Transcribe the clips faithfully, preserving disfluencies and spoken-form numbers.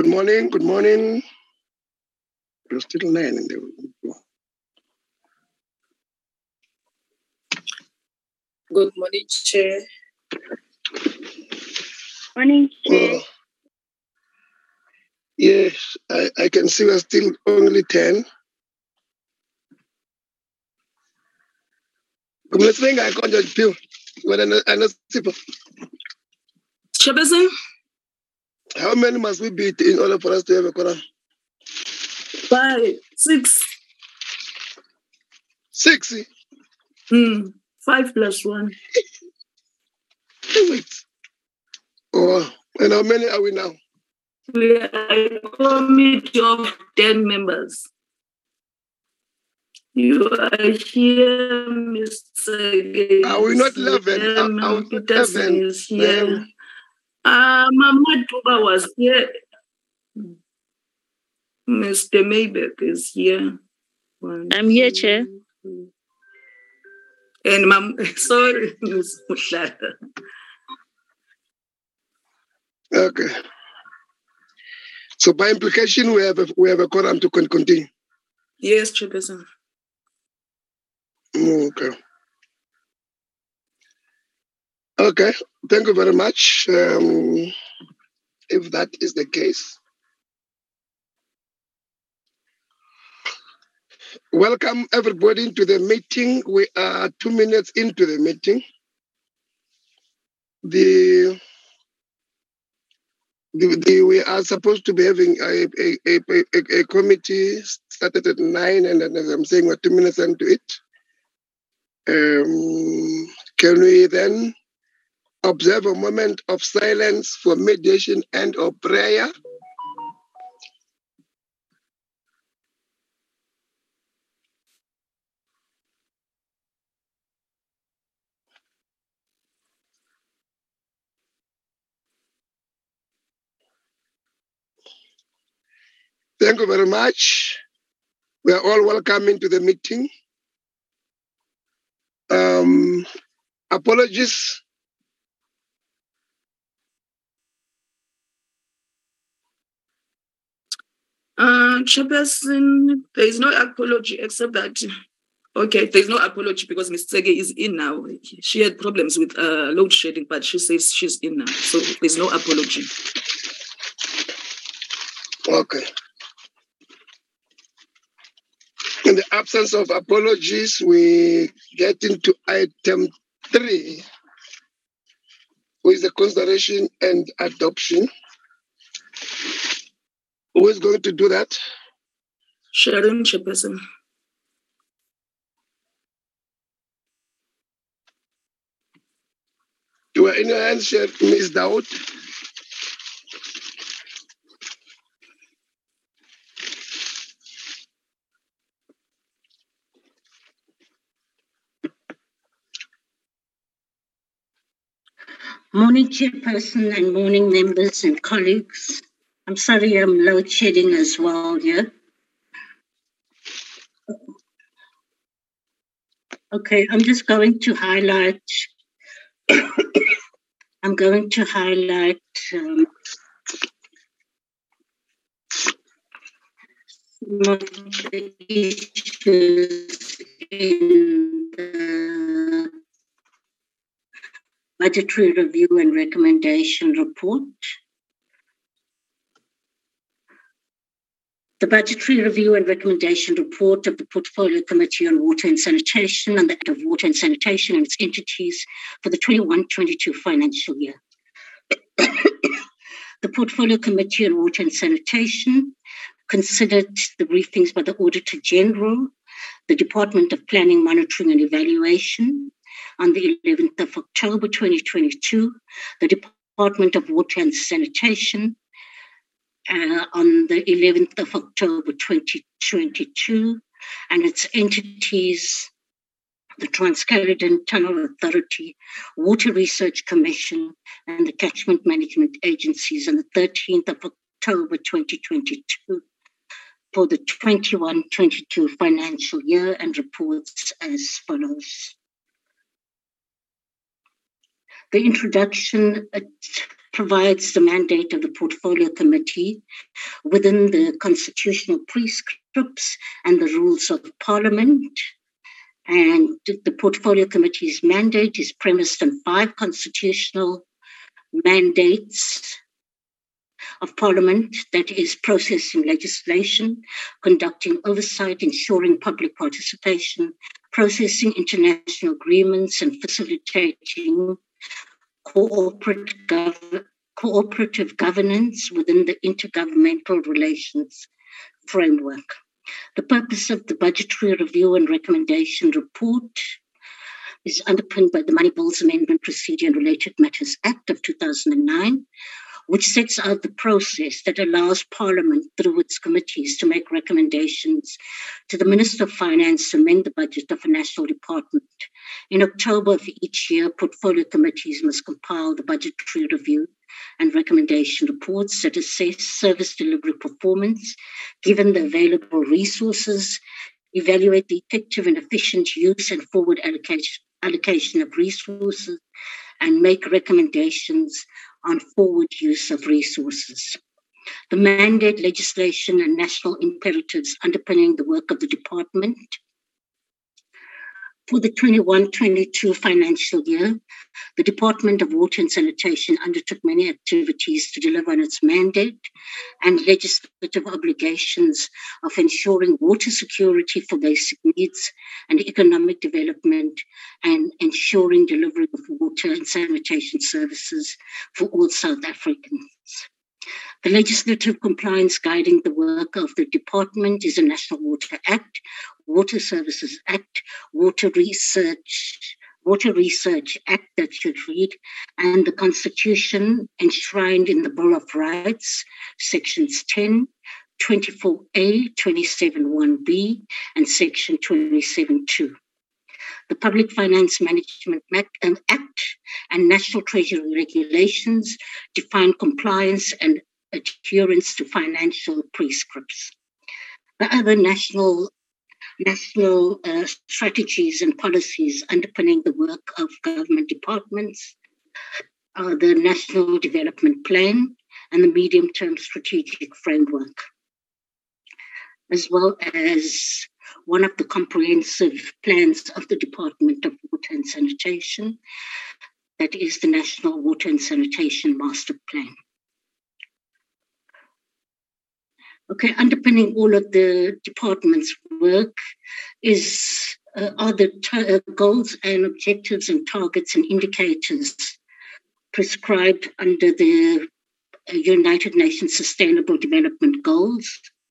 Good morning, good morning. There's still nine in there. Good morning, Chair. Morning, Chair. Oh, yes, I, I can see we're still only ten. Let's think I can't just feel. But I know, I know people. Chairperson, How many must we beat in order for us to have a quorum? five, six, Six. hmm, five plus one. Wait. Oh, and how many are we now? We are a committee of ten members. You are here, Mister Are we not eleven? Are, are we not Peterson eleven? is here. Ma'am? Uh, Mama Tuba was here. Mister Maybeck is here. One, I'm here, Chair. two, and Mam, sorry, Miss Muhlala. Okay. So by implication, we have a, we have a quorum to con- continue. Yes, Chairperson. Okay. Okay. Thank you very much. Um, if that is the case, welcome everybody to the meeting. We are two minutes into the meeting. The, the, the we are supposed to be having a a, a, a, a committee started at nine, and then as I'm saying, we're two minutes into it. Um, can we then observe a moment of silence for meditation and or prayer? Thank you very much. We are all welcome into the meeting. Um, apologies. Uh, Chairperson, there is no apology except that, okay, there's no apology because Miss Tsege is in now. She had problems with uh, load shedding, but she says she's in now. So there's no apology. Okay. In the absence of apologies, we get into item three, which is the consideration and adoption. Who is going to do that? Sharon, Chairperson. You are in your hands, Miz Dawood. Morning, Chairperson, and morning, members and colleagues. I'm sorry I'm load shedding as well here. Okay, I'm just going to highlight, I'm going to highlight um, some of the issues in the budgetary review and recommendation report. The budgetary review and recommendation report of the Portfolio Committee on Water and Sanitation and the Act of Water and Sanitation and its entities for the twenty-one twenty-two financial year. The Portfolio Committee on Water and Sanitation considered the briefings by the Auditor General, the Department of Planning, Monitoring and Evaluation on the eleventh of October twenty twenty-two, the Department of Water and Sanitation Uh, on the eleventh of October twenty twenty-two, and its entities, the Trans-Caledon Tunnel Authority, Water Research Commission, and the Catchment Management Agencies on the thirteenth of October twenty twenty-two for the twenty-one twenty-two financial year, and reports as follows. The introduction at provides the mandate of the Portfolio Committee within the constitutional prescripts and the rules of Parliament. And the Portfolio Committee's mandate is premised on five constitutional mandates of Parliament, that is, processing legislation, conducting oversight, ensuring public participation, processing international agreements, and facilitating corporate gov- cooperative governance within the intergovernmental relations framework. The purpose of the Budgetary Review and Recommendation Report is underpinned by the Money Bills Amendment Procedure and Related Matters Act of two thousand nine, which sets out the process that allows Parliament, through its committees, to make recommendations to the Minister of Finance to amend the budget of a national department. In October of each year, portfolio committees must compile the budgetary review and recommendation reports that assess service delivery performance, given the available resources, evaluate the effective and efficient use and forward allocation, allocation of resources, and make recommendations on forward use of resources. The mandate, legislation, and national imperatives underpinning the work of the department. For the twenty-one twenty-two financial year, the Department of Water and Sanitation undertook many activities to deliver on its mandate and legislative obligations of ensuring water security for basic needs and economic development, and ensuring delivery of water and sanitation services for all South Africans. The legislative compliance guiding the work of the department is the National Water Act, Water Services Act, Water Research, Water Research Act, that should read, and the Constitution enshrined in the Bill of Rights, sections ten, twenty-four A, twenty-seven one B, and section twenty-seven two. The Public Finance Management Act and National Treasury regulations define compliance and adherence to financial prescripts. The other national national uh, strategies and policies underpinning the work of government departments are the National Development Plan and the Medium-Term Strategic Framework, as well as one of the comprehensive plans of the Department of Water and Sanitation, that is the National Water and Sanitation Master Plan. Okay, underpinning all of the department's work is uh, are the t- uh, goals and objectives and targets and indicators prescribed under the uh, United Nations Sustainable Development Goals.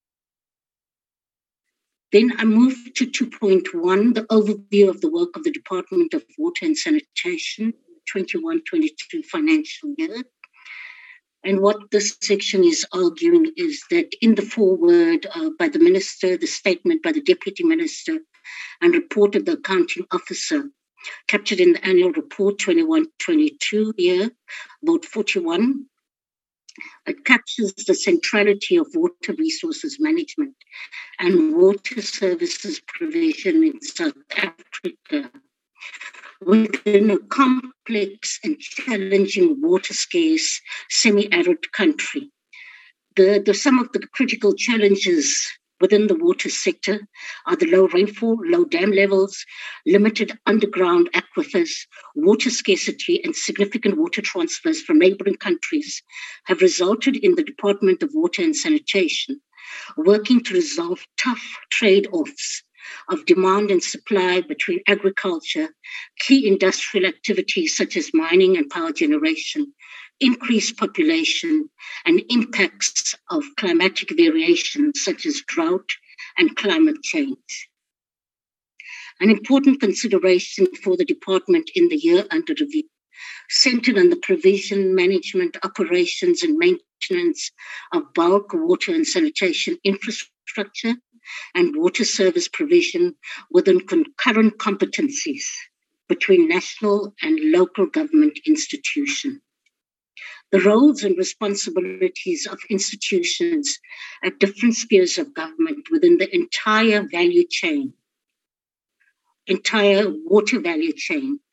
Then I move to two point one, the overview of the work of the Department of Water and Sanitation, twenty-one twenty-two financial year. And what this section is arguing is that in the foreword uh, by the minister, the statement by the deputy minister, and report of the accounting officer, captured in the annual report twenty-one twenty-two year, about forty-one, it captures the centrality of water resources management and water services provision in South Africa within a complex and challenging water-scarce, semi-arid country. The, the, some of the critical challenges within the water sector are the low rainfall, low dam levels, limited underground aquifers, water scarcity, and significant water transfers from neighboring countries have resulted in the Department of Water and Sanitation working to resolve tough trade-offs of demand and supply between agriculture, key industrial activities such as mining and power generation, increased population, and impacts of climatic variations such as drought and climate change. An important consideration for the department in the year under review centered on the provision, management, operations, and maintenance of bulk water and sanitation infrastructure and water service provision within concurrent competencies between national and local government institutions. The roles and responsibilities of institutions at different spheres of government within the entire value chain, entire water value chain,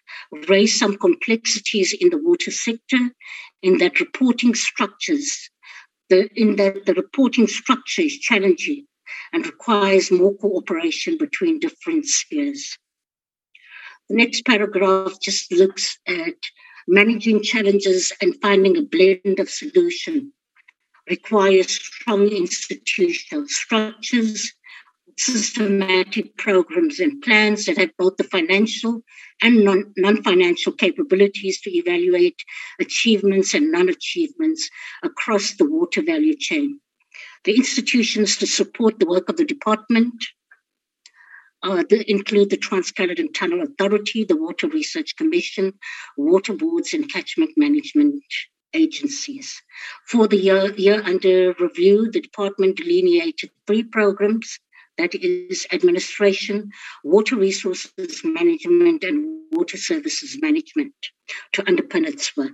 raise some complexities in the water sector in that reporting structures, the, in that the reporting structure is challenging and requires more cooperation between different spheres. The next paragraph just looks at managing challenges and finding a blend of solution requires strong institutional structures, systematic programs and plans that have both the financial and non, non-financial capabilities to evaluate achievements and non-achievements across the water value chain. The institutions to support the work of the department uh, they include the Trans-Caledon Tunnel Authority, the Water Research Commission, water boards and catchment management agencies. For the year, year under review, the department delineated three programs, that is administration, water resources management, and water services management to underpin its work.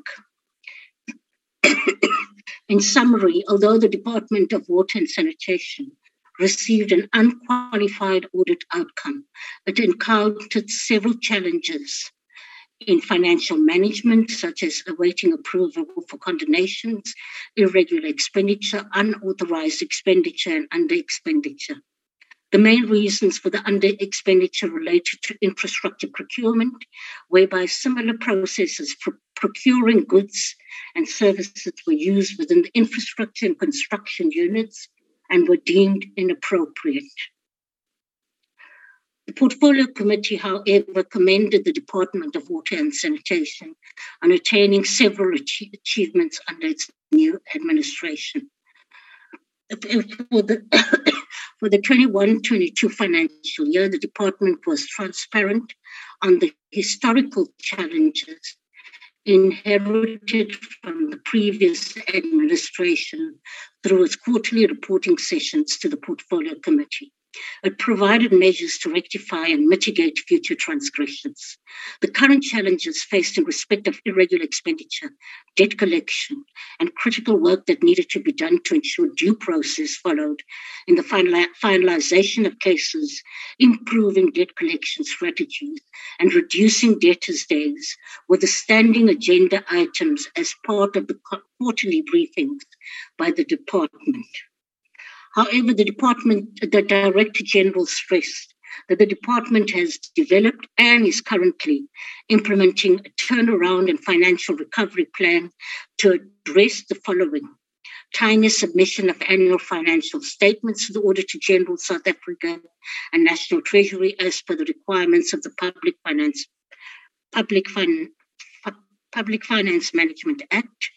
In summary, although the Department of Water and Sanitation received an unqualified audit outcome, it encountered several challenges in financial management, such as awaiting approval for condemnations, irregular expenditure, unauthorized expenditure, and under-expenditure. The main reasons for the under-expenditure related to infrastructure procurement, whereby similar processes for procuring goods and services were used within the infrastructure and construction units and were deemed inappropriate. The Portfolio Committee, however, commended the Department of Water and Sanitation on attaining several ach- achievements under its new administration. For the, for the twenty-one twenty-two financial year, the department was transparent on the historical challenges inherited from the previous administration through its quarterly reporting sessions to the Portfolio Committee. It provided measures to rectify and mitigate future transgressions. The current challenges faced in respect of irregular expenditure, debt collection, and critical work that needed to be done to ensure due process followed in the final- finalization of cases, improving debt collection strategies, and reducing debtors' days were the standing agenda items as part of the quarterly briefings by the department. However, the department, the Director General stressed that the department has developed and is currently implementing a turnaround and financial recovery plan to address the following: timely submission of annual financial statements to the Auditor General South Africa and National Treasury as per the requirements of the Public Finance, Public fin- Public Finance Management Act.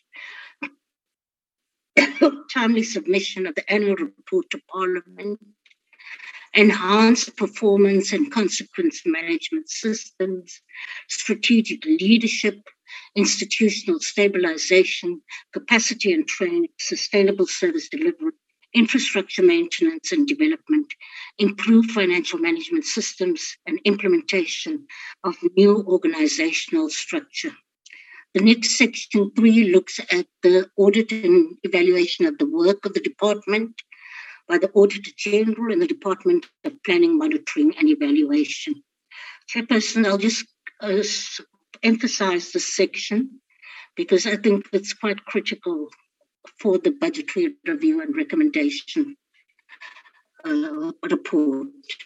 Timely submission of the annual report to Parliament, enhanced performance and consequence management systems, strategic leadership, institutional stabilization, capacity and training, sustainable service delivery, infrastructure maintenance and development, improved financial management systems, and implementation of new organizational structure. The next section three looks at the audit and evaluation of the work of the department by the Auditor General and the Department of Planning, Monitoring and Evaluation. Chairperson, I'll just uh, emphasize this section because I think it's quite critical for the budgetary review and recommendation uh, report.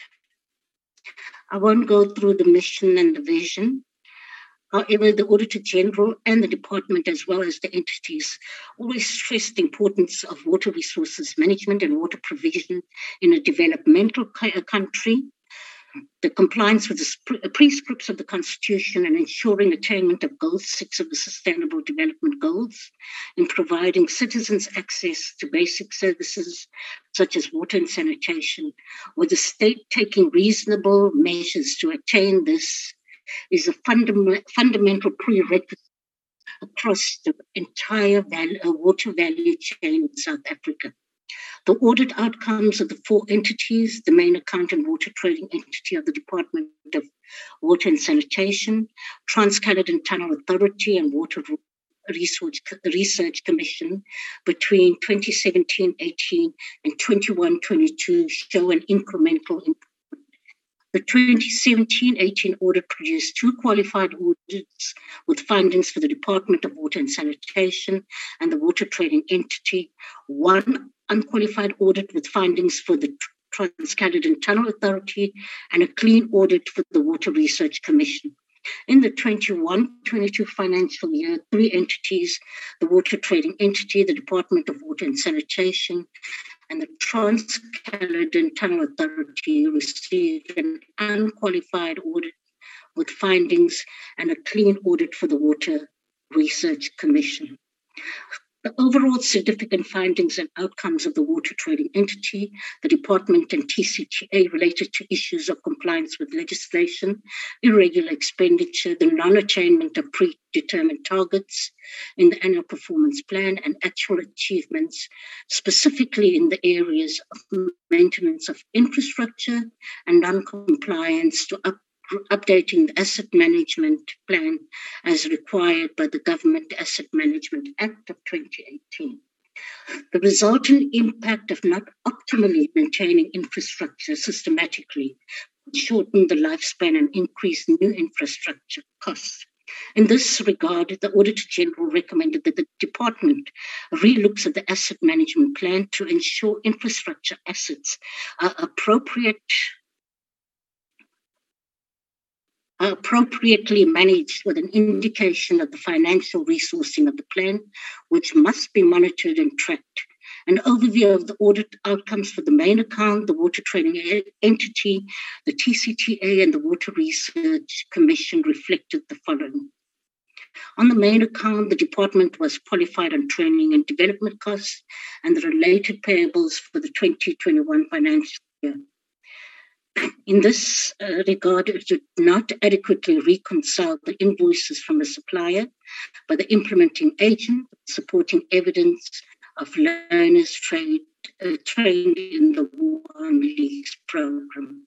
I won't go through the mission and the vision. However, the Auditor General and the department, as well as the entities, always stress the importance of water resources management and water provision in a developmental country, the compliance with the prescripts of the Constitution and ensuring attainment of Goal six of the Sustainable Development Goals, in providing citizens access to basic services such as water and sanitation, with the state taking reasonable measures to attain this is a fundam- fundamental prerequisite across the entire value, uh, water value chain in South Africa. The audit outcomes of the four entities, the main account and water trading entity of the Department of Water and Sanitation, Trans-Caledon Tunnel Authority and Water Research, Research Commission between twenty seventeen eighteen and twenty-one twenty-two show an incremental improvement The twenty seventeen eighteen audit produced two qualified audits with findings for the Department of Water and Sanitation and the water trading entity, one unqualified audit with findings for the Trans-Caledon Tunnel Authority, and a clean audit for the Water Research Commission. In the twenty-one twenty-two financial year, three entities, the water trading entity, the Department of Water and Sanitation, and the Trans-Caledon Tunnel Authority, received an unqualified audit with findings and a clean audit for the Water Research Commission. The overall significant findings and outcomes of the water trading entity, the department and T C T A related to issues of compliance with legislation, irregular expenditure, the non-attainment of predetermined targets in the annual performance plan, and actual achievements, specifically in the areas of maintenance of infrastructure and non-compliance to up updating the asset management plan as required by the Government Asset Management Act of twenty eighteen. The resultant impact of not optimally maintaining infrastructure systematically shortened the lifespan and increased new infrastructure costs. In this regard, the Auditor General recommended that the department relooks at the asset management plan to ensure infrastructure assets are appropriate appropriately managed with an indication of the financial resourcing of the plan, which must be monitored and tracked. An overview of the audit outcomes for the main account, the water trading entity, the T C T A, and the Water Research Commission reflected the following. On the main account, the department was qualified on training and development costs and the related payables for the twenty twenty-one financial year. In this uh, regard, it did not adequately reconcile the invoices from a supplier by the implementing agent, supporting evidence of learners trade, uh, trained in the Wuhan Leagues program.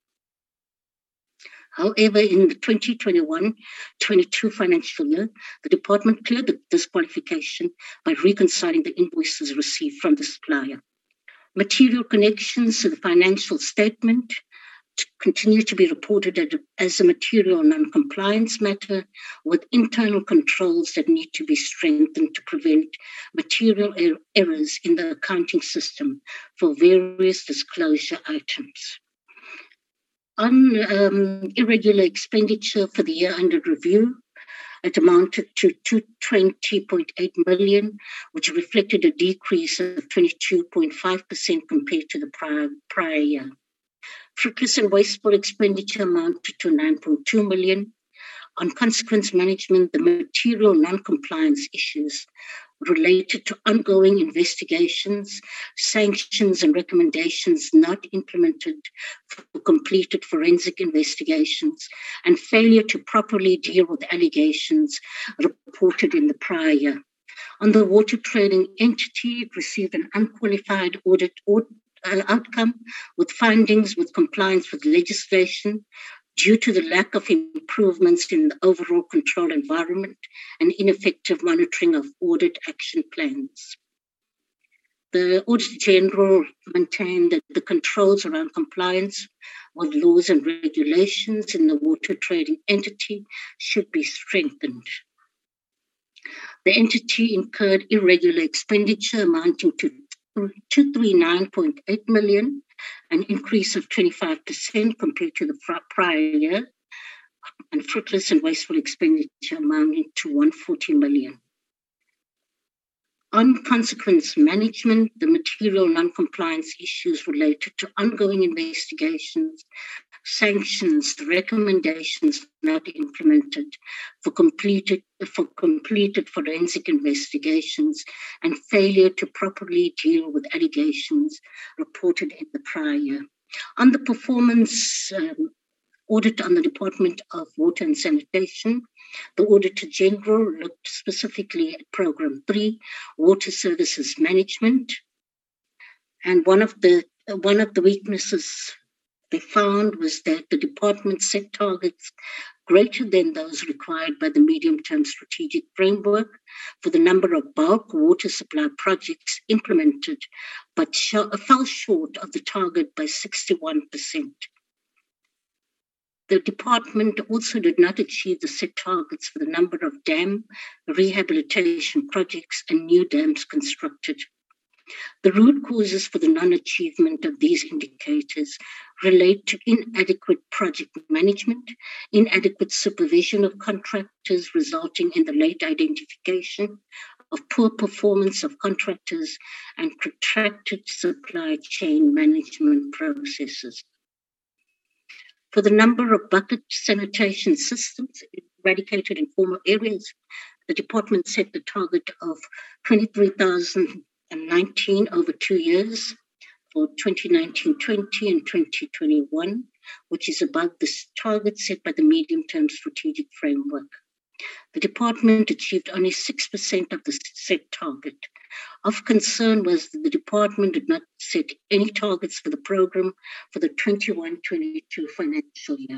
However, in the twenty twenty-one twenty-two financial year, the department cleared the disqualification by reconciling the invoices received from the supplier. Material connections to the financial statement to continue to be reported as a material non-compliance matter with internal controls that need to be strengthened to prevent material er- errors in the accounting system for various disclosure items. On um, irregular expenditure for the year under review, it amounted to two hundred twenty point eight million, which reflected a decrease of twenty-two point five percent compared to the prior, prior year. Fruitless and wasteful expenditure amounted to nine point two million. On consequence management, the material non-compliance issues related to ongoing investigations, sanctions and recommendations not implemented for completed forensic investigations, and failure to properly deal with allegations reported in the prior year. On the water trading entity, it received an unqualified audit audit Uh, outcome with findings with compliance with legislation due to the lack of improvements in the overall control environment and ineffective monitoring of audit action plans. The Auditor General maintained that the controls around compliance with laws and regulations in the water trading entity should be strengthened. The entity incurred irregular expenditure amounting to two hundred thirty-nine point eight million, an increase of twenty-five percent compared to the prior year, and fruitless and wasteful expenditure amounting to one hundred forty million. On consequence management, the material non-compliance issues related to ongoing investigations, sanctions, recommendations not implemented for completed, for completed forensic investigations, and failure to properly deal with allegations reported in the prior year. On the performance um, audit on the Department of Water and Sanitation, the Auditor General looked specifically at Program three, Water Services Management, and one of the one of the weaknesses they found was that the department set targets greater than those required by the medium-term strategic framework for the number of bulk water supply projects implemented, but sh- fell short of the target by sixty-one percent. The department also did not achieve the set targets for the number of dam rehabilitation projects and new dams constructed. The root causes for the non-achievement of these indicators relate to inadequate project management, inadequate supervision of contractors resulting in the late identification of poor performance of contractors, and protracted supply chain management processes. For the number of bucket sanitation systems eradicated in former areas, the department set the target of twenty-three thousand nineteen over two years for twenty nineteen twenty and twenty twenty-one, which is above the target set by the medium-term strategic framework. The department achieved only six percent of the set target. Of concern was that the department did not set any targets for the program for the twenty-one twenty-two financial year.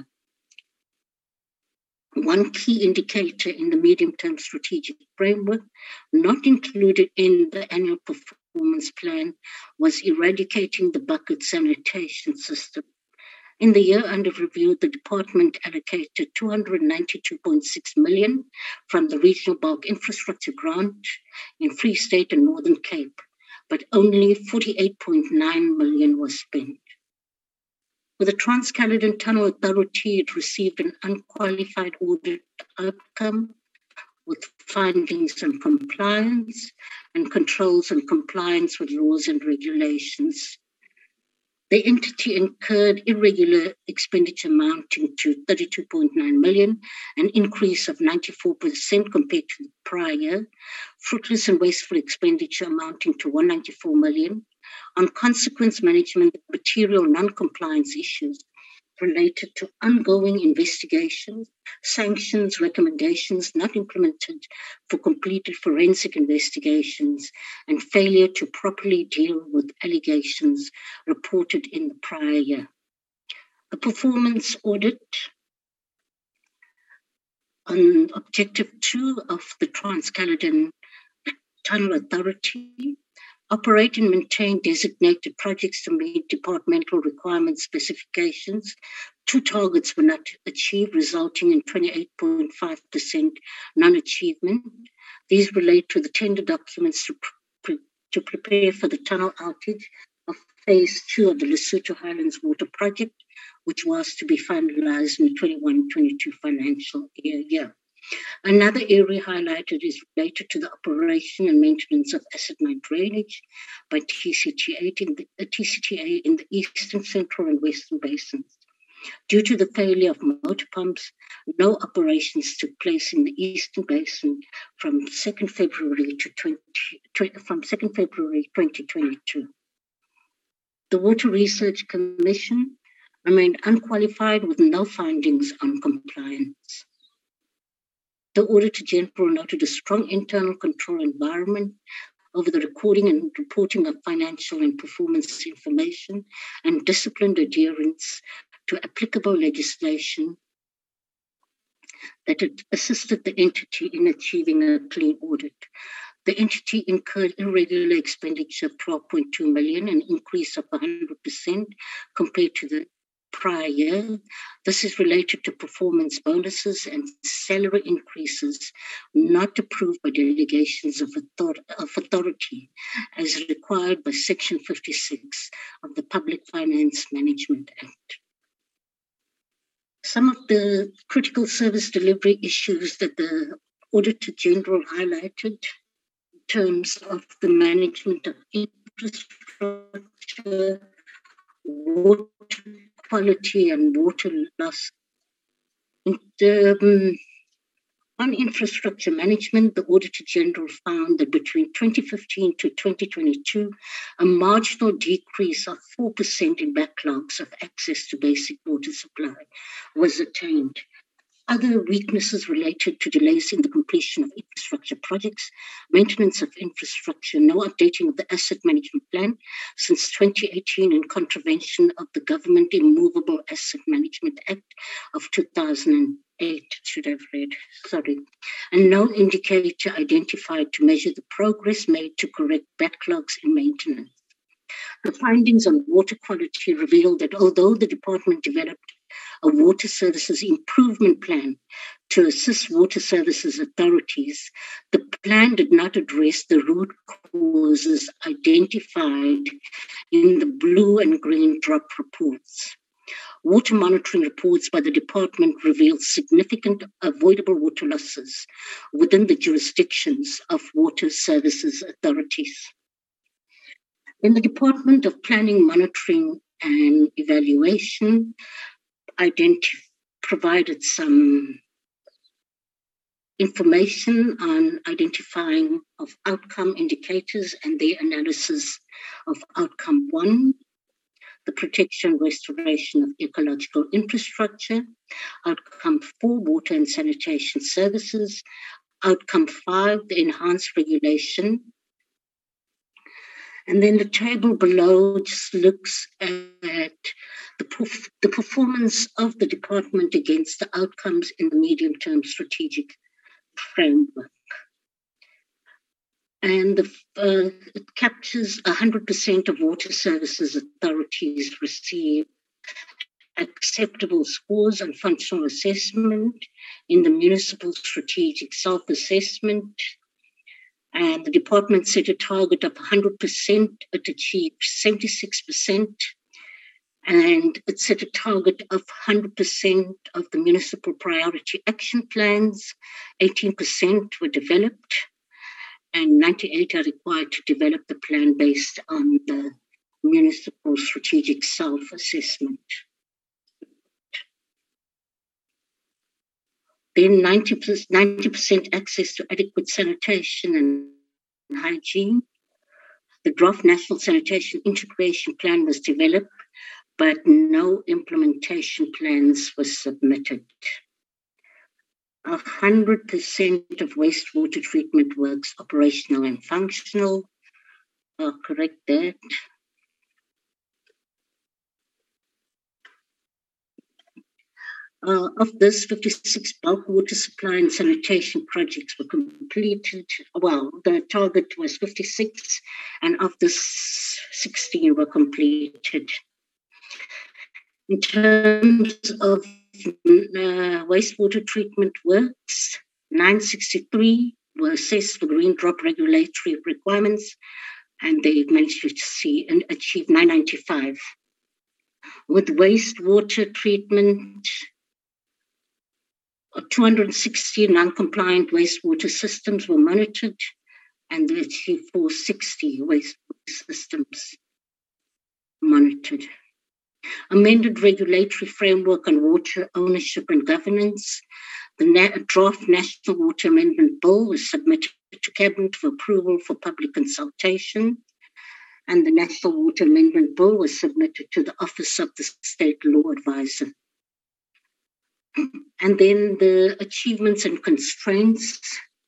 One key indicator in the medium-term strategic framework, not included in the annual performance plan, was eradicating the bucket sanitation system. In the year under review, the department allocated two hundred ninety-two point six million dollars from the Regional Bulk Infrastructure Grant in Free State and Northern Cape, but only forty-eight point nine million dollars was spent. With the Trans-Caledon Tunnel Authority, it received an unqualified audit outcome with findings on compliance and controls and compliance with laws and regulations. The entity incurred irregular expenditure amounting to thirty-two point nine million dollars, an increase of ninety-four percent compared to the prior year, fruitless and wasteful expenditure amounting to one hundred ninety-four million dollars, on consequence management, material non-compliance issues related to ongoing investigations, sanctions, recommendations not implemented for completed forensic investigations, and failure to properly deal with allegations reported in the prior year. A performance audit on Objective two of the Trans-Caledon Tunnel Authority: operate and maintain designated projects to meet departmental requirement specifications. Two targets were not achieved, resulting in twenty-eight point five percent non-achievement. These relate to the tender documents to, pre- to prepare for the tunnel outage of phase two of the Lesotho Highlands Water Project, which was to be finalized in the twenty-one twenty-two financial year. year. Another area highlighted is related to the operation and maintenance of acid mine drainage by T C T A in the, uh, T C T A in the Eastern, Central and Western basins. Due to the failure of motor pumps, no operations took place in the Eastern Basin from second February to twenty, twenty, from second February twenty twenty-two. The Water Research Commission remained unqualified with no findings on compliance. The Auditor General noted a strong internal control environment over the recording and reporting of financial and performance information and disciplined adherence to applicable legislation that had assisted the entity in achieving a clean audit. The entity incurred irregular expenditure of twelve point two million dollars, an increase of one hundred percent compared to the prior year. This is related to performance bonuses and salary increases not approved by delegations of, author- of authority as required by Section fifty-six of the Public Finance Management Act. Some of the critical service delivery issues that the Auditor General highlighted in terms of the management of infrastructure, water quality and water loss. And, um, on infrastructure management, the Auditor General found that between twenty fifteen to twenty twenty-two, a marginal decrease of four percent in backlogs of access to basic water supply was attained. Other weaknesses related to delays in the completion of infrastructure projects, maintenance of infrastructure, no updating of the asset management plan since twenty eighteen in contravention of the Government Immovable Asset Management Act of two thousand eight, should have read, sorry, and no indicator identified to measure the progress made to correct backlogs in maintenance. The findings on water quality revealed that although the department developed a water services improvement plan to assist water services authorities, the plan did not address the root causes identified in the blue and green drop reports. Water monitoring reports by the department revealed significant avoidable water losses within the jurisdictions of water services authorities. In the Department of Planning, Monitoring and Evaluation, identified provided some information on identifying of outcome indicators and their analysis of outcome one, the protection and restoration of ecological infrastructure, outcome four, water and sanitation services, outcome five, the enhanced regulation. And then the table below just looks at the, perf- the performance of the department against the outcomes in the medium-term strategic framework. And the, uh, it captures one hundred percent of water services authorities receive acceptable scores on functional assessment in the municipal strategic self-assessment. And the department set a target of one hundred percent. It achieved seventy-six percent. And it set a target of one hundred percent of the municipal priority action plans. eighteen percent were developed. And ninety-eight are required to develop the plan based on the municipal strategic self-assessment. Then ninety percent access to adequate sanitation and hygiene. The draft National Sanitation Integration Plan was developed, but no implementation plans were submitted. one hundred percent of wastewater treatment works operational and functional. I'll correct that. Uh, of this, fifty-six bulk water supply and sanitation projects were completed. Well, the target was fifty-six, and of this, sixteen were completed. In terms of uh, wastewater treatment works, nine hundred sixty-three were assessed for green drop regulatory requirements, and they managed to see and achieve nine hundred ninety-five. With wastewater treatment, two hundred sixty non-compliant wastewater systems were monitored, and they achieved four hundred sixty wastewater systems monitored. Amended regulatory framework on water ownership and governance. The na- draft National Water Amendment Bill was submitted to Cabinet for approval for public consultation, and the National Water Amendment Bill was submitted to the Office of the State Law Advisor. And then the achievements and constraints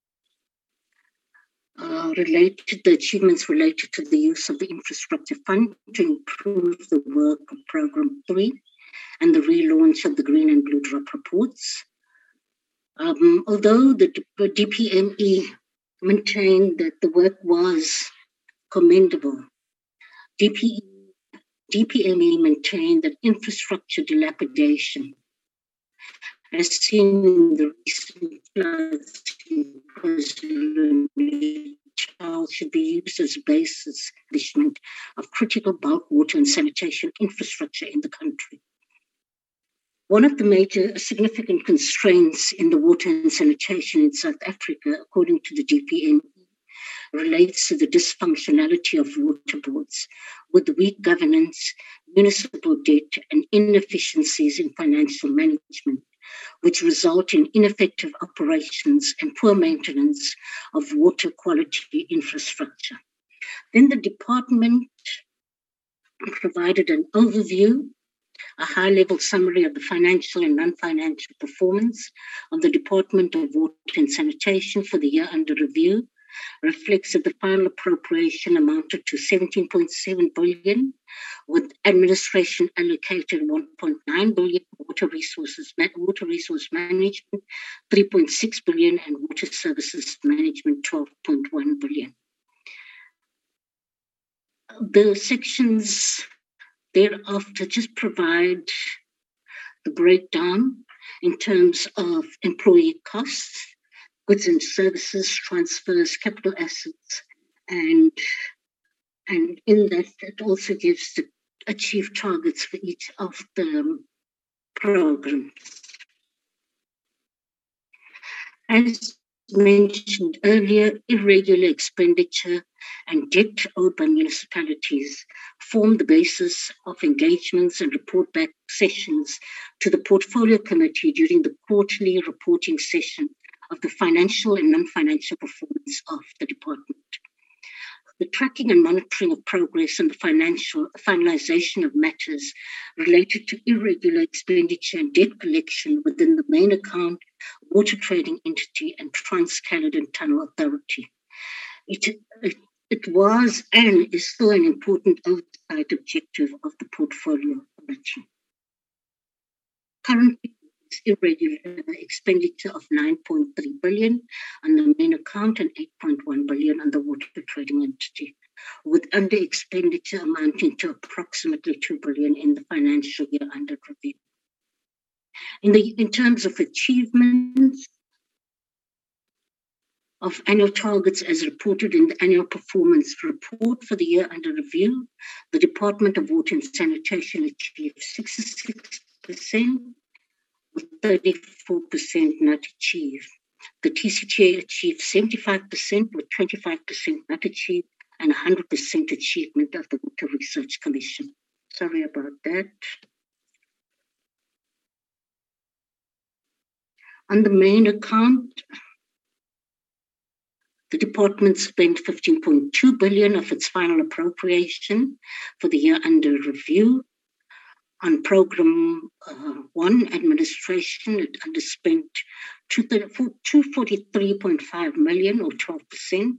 uh, related, the achievements related to the use of the infrastructure fund to improve the work of Program three and the relaunch of the green and blue drop reports. Um, although the D P M E maintained that the work was commendable, D P M E maintained that infrastructure dilapidation, as seen in the recent floods in KwaZulu-Natal, should be used as a basis of critical bulk water and sanitation infrastructure in the country. One of the major significant constraints in the water and sanitation in South Africa, according to the D P M E, relates to the dysfunctionality of water boards, with weak governance, municipal debt, and inefficiencies in financial management, which result in ineffective operations and poor maintenance of water quality infrastructure. Then the department provided an overview, a high-level summary of the financial and non-financial performance of the Department of Water and Sanitation for the year under review, reflects that the final appropriation amounted to seventeen point seven billion, with administration allocated one point nine billion, water resources, water resource management three point six billion, and water services management twelve point one billion. The sections thereafter just provide the the breakdown in terms of employee costs, goods and services, transfers, capital assets, and, and in that, it also gives the achieved targets for each of the programs. As mentioned earlier, irregular expenditure and debt owed by municipalities form the basis of engagements and report back sessions to the Portfolio Committee during the quarterly reporting session of the financial and non-financial performance of the department. The tracking and monitoring of progress and the financial finalization of matters related to irregular expenditure and debt collection within the main account, water trading entity, and Trans-Caledon Tunnel Authority. It, it, it was and is still an important oversight objective of the Portfolio Committee. Currently, irregular expenditure of nine point three billion on the main account and eight point one billion on the water trading entity, with under expenditure amounting to approximately two billion in the financial year under review. In the in terms of achievements of annual targets as reported in the annual performance report for the year under review, the Department of Water and Sanitation achieved sixty-six percent, with thirty-four percent not achieved. The T C T A achieved seventy-five percent, with twenty-five percent not achieved, and one hundred percent achievement of the Water Research Commission. Sorry about that. On the main account, the department spent fifteen point two billion of its final appropriation for the year under review. On program uh, one, administration, it underspent two hundred forty-three point five million, or twelve percent,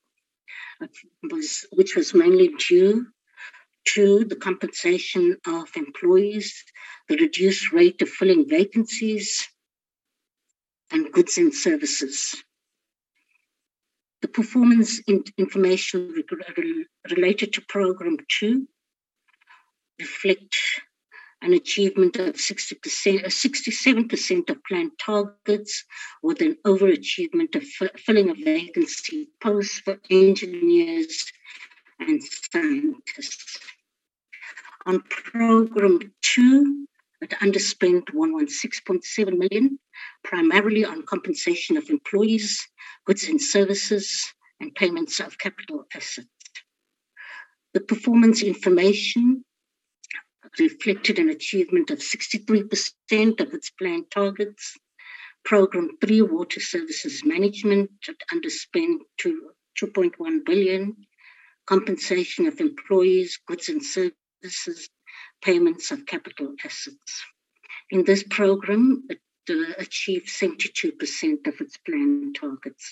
was, which was mainly due to the compensation of employees, the reduced rate of filling vacancies, and goods and services. The performance in information re- related to program two reflect an achievement of sixty percent, sixty-seven percent of planned targets, with an overachievement of f- filling of vacancy posts for engineers and scientists. On program two, it underspent one hundred sixteen point seven million, primarily on compensation of employees, goods and services, and payments of capital assets. The performance information reflected an achievement of sixty-three percent of its planned targets. Program three, Water Services Management, underspent to two point one billion, compensation of employees, goods and services, payments of capital assets. In this program, it uh, achieved seventy-two percent of its planned targets.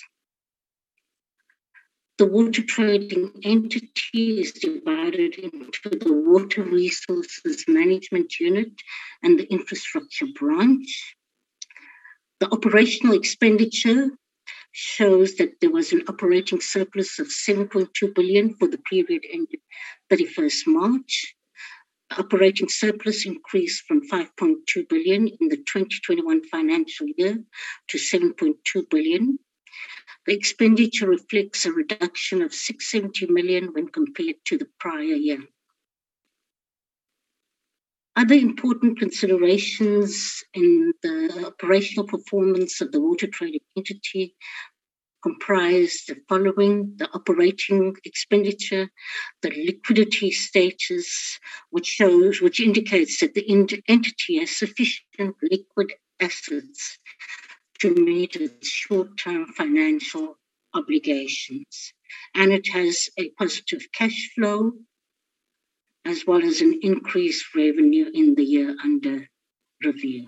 The water trading entity is divided into the Water Resources Management Unit and the Infrastructure Branch. The operational expenditure shows that there was an operating surplus of seven point two billion for the period ended thirty-first March. The operating surplus increased from five point two billion in the twenty twenty-one financial year to seven point two billion. The expenditure reflects a reduction of six hundred seventy million when compared to the prior year. Other important considerations in the operational performance of the water trading entity comprise the following: the operating expenditure, the liquidity status, which shows, which indicates that the entity has sufficient liquid assets to meet its short-term financial obligations. And it has a positive cash flow, as well as an increased revenue in the year under review.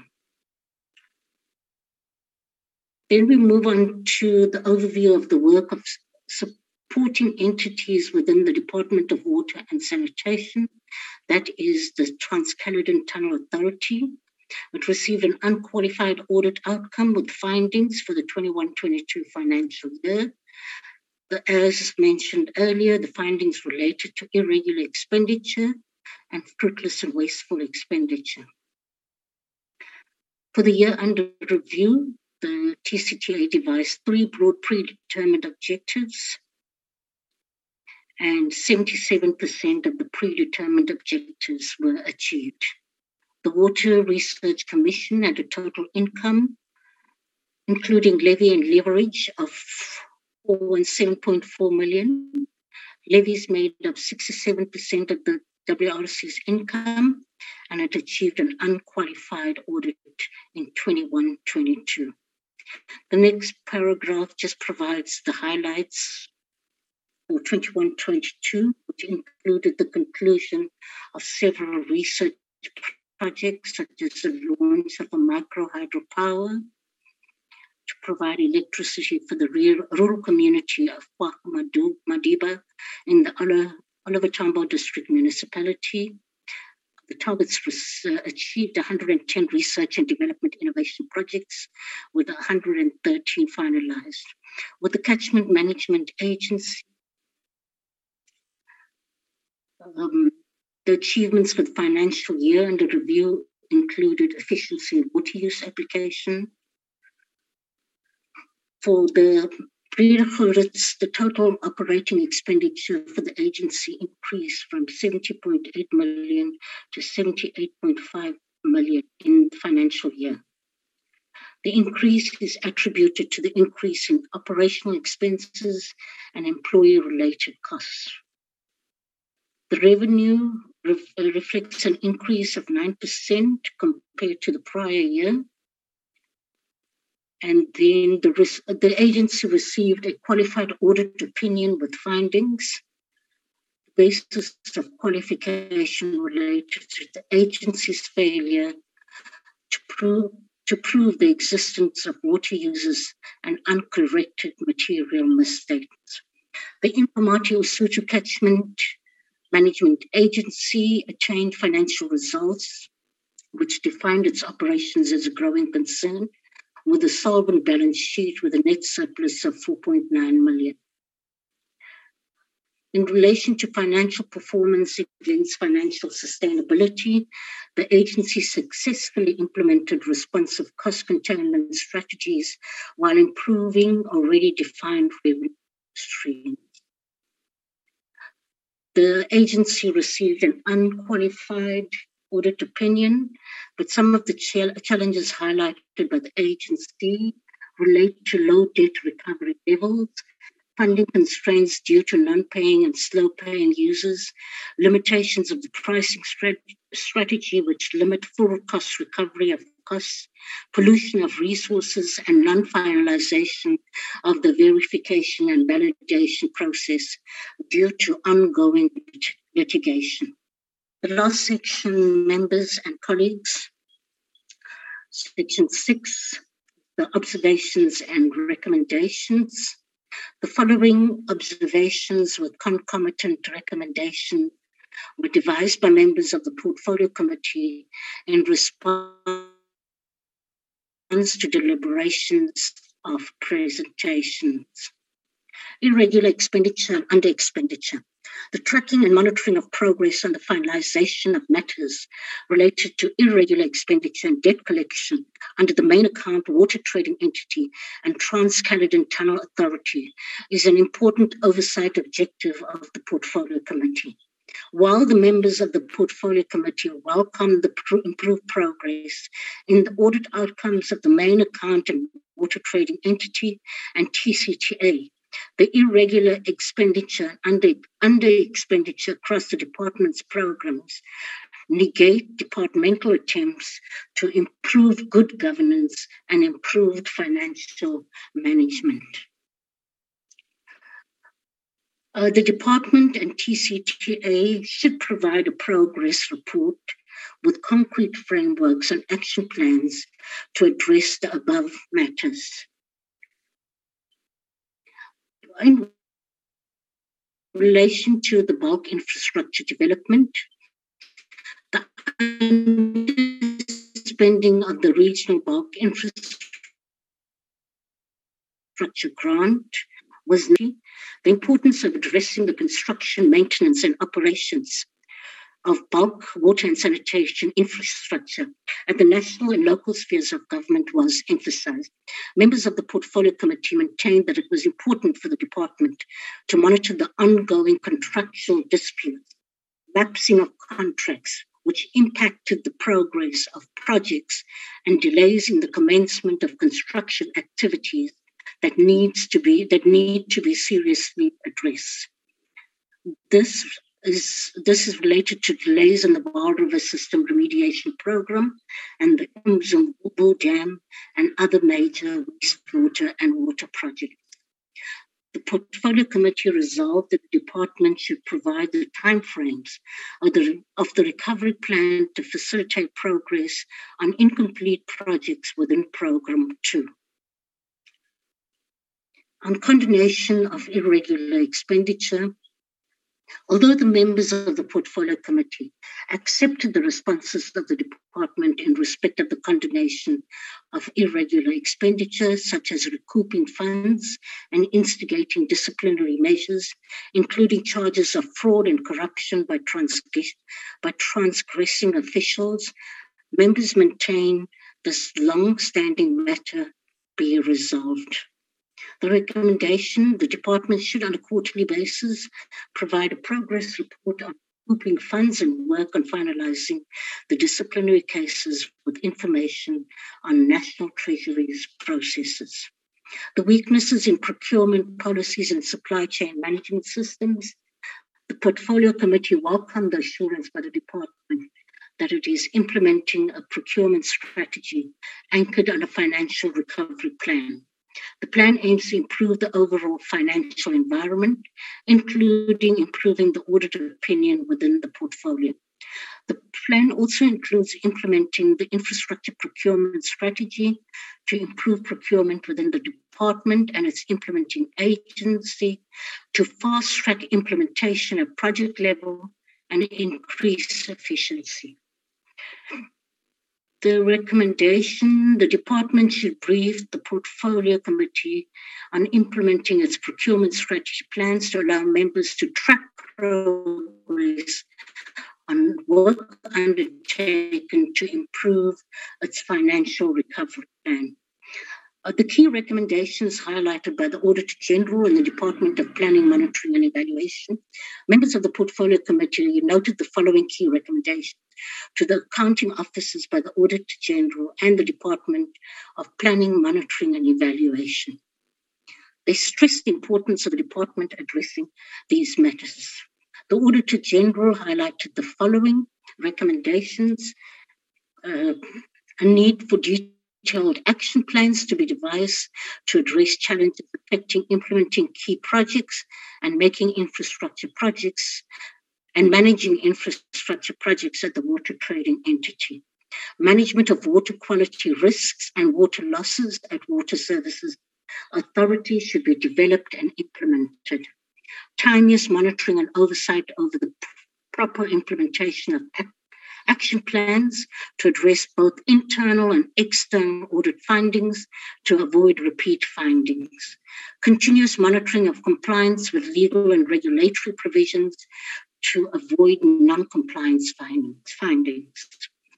Then we move on to the overview of the work of supporting entities within the Department of Water and Sanitation. That is the Trans-Caledon Tunnel Authority. It received an unqualified audit outcome with findings for the twenty-one twenty-two financial year. The, as mentioned earlier, the findings related to irregular expenditure and fruitless and wasteful expenditure. For the year under review, the T C T A devised three broad predetermined objectives, and seventy-seven percent of the predetermined objectives were achieved. The Water Research Commission had a total income, including levy and leverage, of four hundred seventeen point four million. Levies made up sixty-seven percent of the W R C's income, and it achieved an unqualified audit in twenty-one twenty-two. The next paragraph just provides the highlights for twenty-one twenty-two, which included the conclusion of several research projects, such as the launch of a micro hydropower to provide electricity for the rural community of Madiba in the Oliver Tambo District Municipality. The targets uh, achieved one hundred ten research and development innovation projects, with one hundred thirteen finalized. With the Catchment Management Agency, um, the achievements for the financial year under review included efficiency and water use application. For the prerequisites, the total operating expenditure for the agency increased from seventy point eight million to seventy-eight point five million in the financial year. The increase is attributed to the increase in operational expenses and employee-related costs. The revenue ref- reflects an increase of nine percent compared to the prior year. And then the, res- the agency received a qualified audit opinion with findings. The basis of qualification related to the agency's failure to prove, to prove the existence of water users and uncorrected material misstatements. The Impamati Usutu Catchment Management Agency attained financial results, which defined its operations as a growing concern, with a solvent balance sheet with a net surplus of four point nine million. In relation to financial performance against financial sustainability, the agency successfully implemented responsive cost containment strategies while improving already defined revenue streams. The agency received an unqualified audit opinion, but some of the challenges highlighted by the agency relate to low debt recovery levels, funding constraints due to non-paying and slow-paying users, limitations of the pricing strat- strategy which limit full cost recovery of costs, pollution of resources, and non-finalization of the verification and validation process due to ongoing lit- litigation. The last section, members and colleagues, section six, the observations and recommendations. The following observations with concomitant recommendation were devised by members of the Portfolio Committee in response to deliberations of presentations. Irregular expenditure and under expenditure. The tracking and monitoring of progress on the finalization of matters related to irregular expenditure and debt collection under the main account water trading entity and Trans-Caledon Tunnel Authority is an important oversight objective of the Portfolio Committee. While the members of the Portfolio Committee welcome the pro- improved progress in the audit outcomes of the main account and water trading entity and T C T A, the irregular expenditure under, under expenditure across the department's programs negate departmental attempts to improve good governance and improved financial management. Uh, the department and T C T A should provide a progress report with concrete frameworks and action plans to address the above matters. In relation to the bulk infrastructure development, the spending of the regional bulk infrastructure grant was the importance of addressing the construction, maintenance, and operations of bulk water and sanitation infrastructure at the national and local spheres of government was emphasized. Members of the Portfolio Committee maintained that it was important for the department to monitor the ongoing contractual disputes, lapsing of contracts, which impacted the progress of projects and delays in the commencement of construction activities that needs to be that need to be seriously addressed. This is this is related to delays in the Vaal River System Remediation Program and the Umzimbu Dam and other major wastewater and water projects. The Portfolio Committee resolved that the department should provide the timeframes of the, of the recovery plan to facilitate progress on incomplete projects within Program two. On condonation of irregular expenditure, although the members of the Portfolio Committee accepted the responses of the department in respect of the condonation of irregular expenditure, such as recouping funds and instigating disciplinary measures, including charges of fraud and corruption by, transgress- by transgressing officials, members maintain this long-standing matter be resolved. The recommendation, the department should on a quarterly basis provide a progress report on recouping funds and work on finalizing the disciplinary cases with information on National Treasury's processes. The weaknesses in procurement policies and supply chain management systems, the Portfolio Committee welcomed the assurance by the department that it is implementing a procurement strategy anchored on a financial recovery plan. The plan aims to improve the overall financial environment, including improving the audit opinion within the portfolio. The plan also includes implementing the infrastructure procurement strategy to improve procurement within the department and its implementing agency, to fast-track implementation at project level and increase efficiency. The recommendation, the department should brief the Portfolio Committee on implementing its procurement strategy plans to allow members to track progress on work undertaken to improve its financial recovery plan. Uh, the key recommendations highlighted by the Auditor General and the Department of Planning, Monitoring and Evaluation, members of the Portfolio Committee noted the following key recommendations to the accounting officers by the Auditor General and the Department of Planning, Monitoring and Evaluation. They stressed the importance of the department addressing these matters. The Auditor General highlighted the following recommendations: uh, a need for detailed Detailed action plans to be devised to address challenges affecting implementing key projects and making infrastructure projects and managing infrastructure projects at the water trading entity. Management of water quality risks and water losses at water services authorities should be developed and implemented. Timeous monitoring and oversight over the proper implementation of action plans to address both internal and external audit findings to avoid repeat findings. Continuous monitoring of compliance with legal and regulatory provisions to avoid non-compliance findings.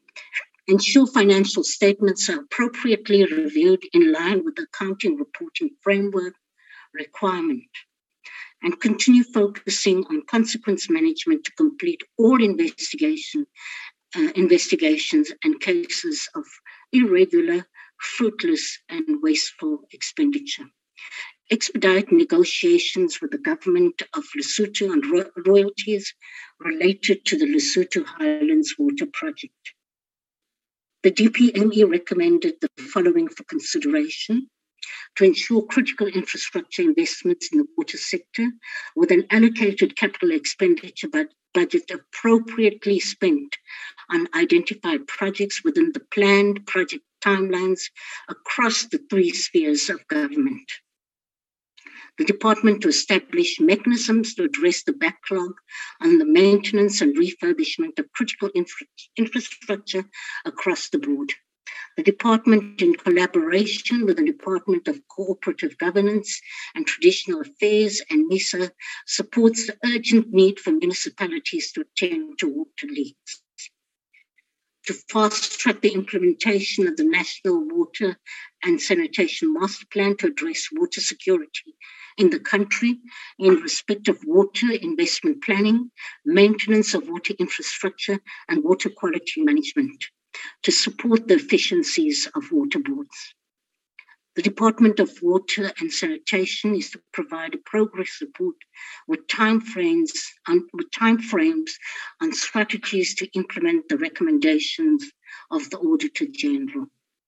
Ensure financial statements are appropriately reviewed in line with the accounting reporting framework requirement. And continue focusing on consequence management to complete all investigation Uh, investigations and cases of irregular, fruitless, and wasteful expenditure. Expedite negotiations with the government of Lesotho on ro- royalties related to the Lesotho Highlands Water Project. The D P M E recommended the following for consideration: to ensure critical infrastructure investments in the water sector with an allocated capital expenditure budget appropriately spent on identified projects within the planned project timelines across the three spheres of government. The department to establish mechanisms to address the backlog on the maintenance and refurbishment of critical infra- infrastructure across the board. The department, in collaboration with the Department of Cooperative Governance and Traditional Affairs and MISA, supports the urgent need for municipalities to attend to water leaks. To fast-track the implementation of the National Water and Sanitation Master Plan to address water security in the country in respect of water investment planning, maintenance of water infrastructure, and water quality management, to support the efficiencies of water boards. The Department of Water and Sanitation is to provide a progress report with time frames on, with time frames on strategies to implement the recommendations of the Auditor General.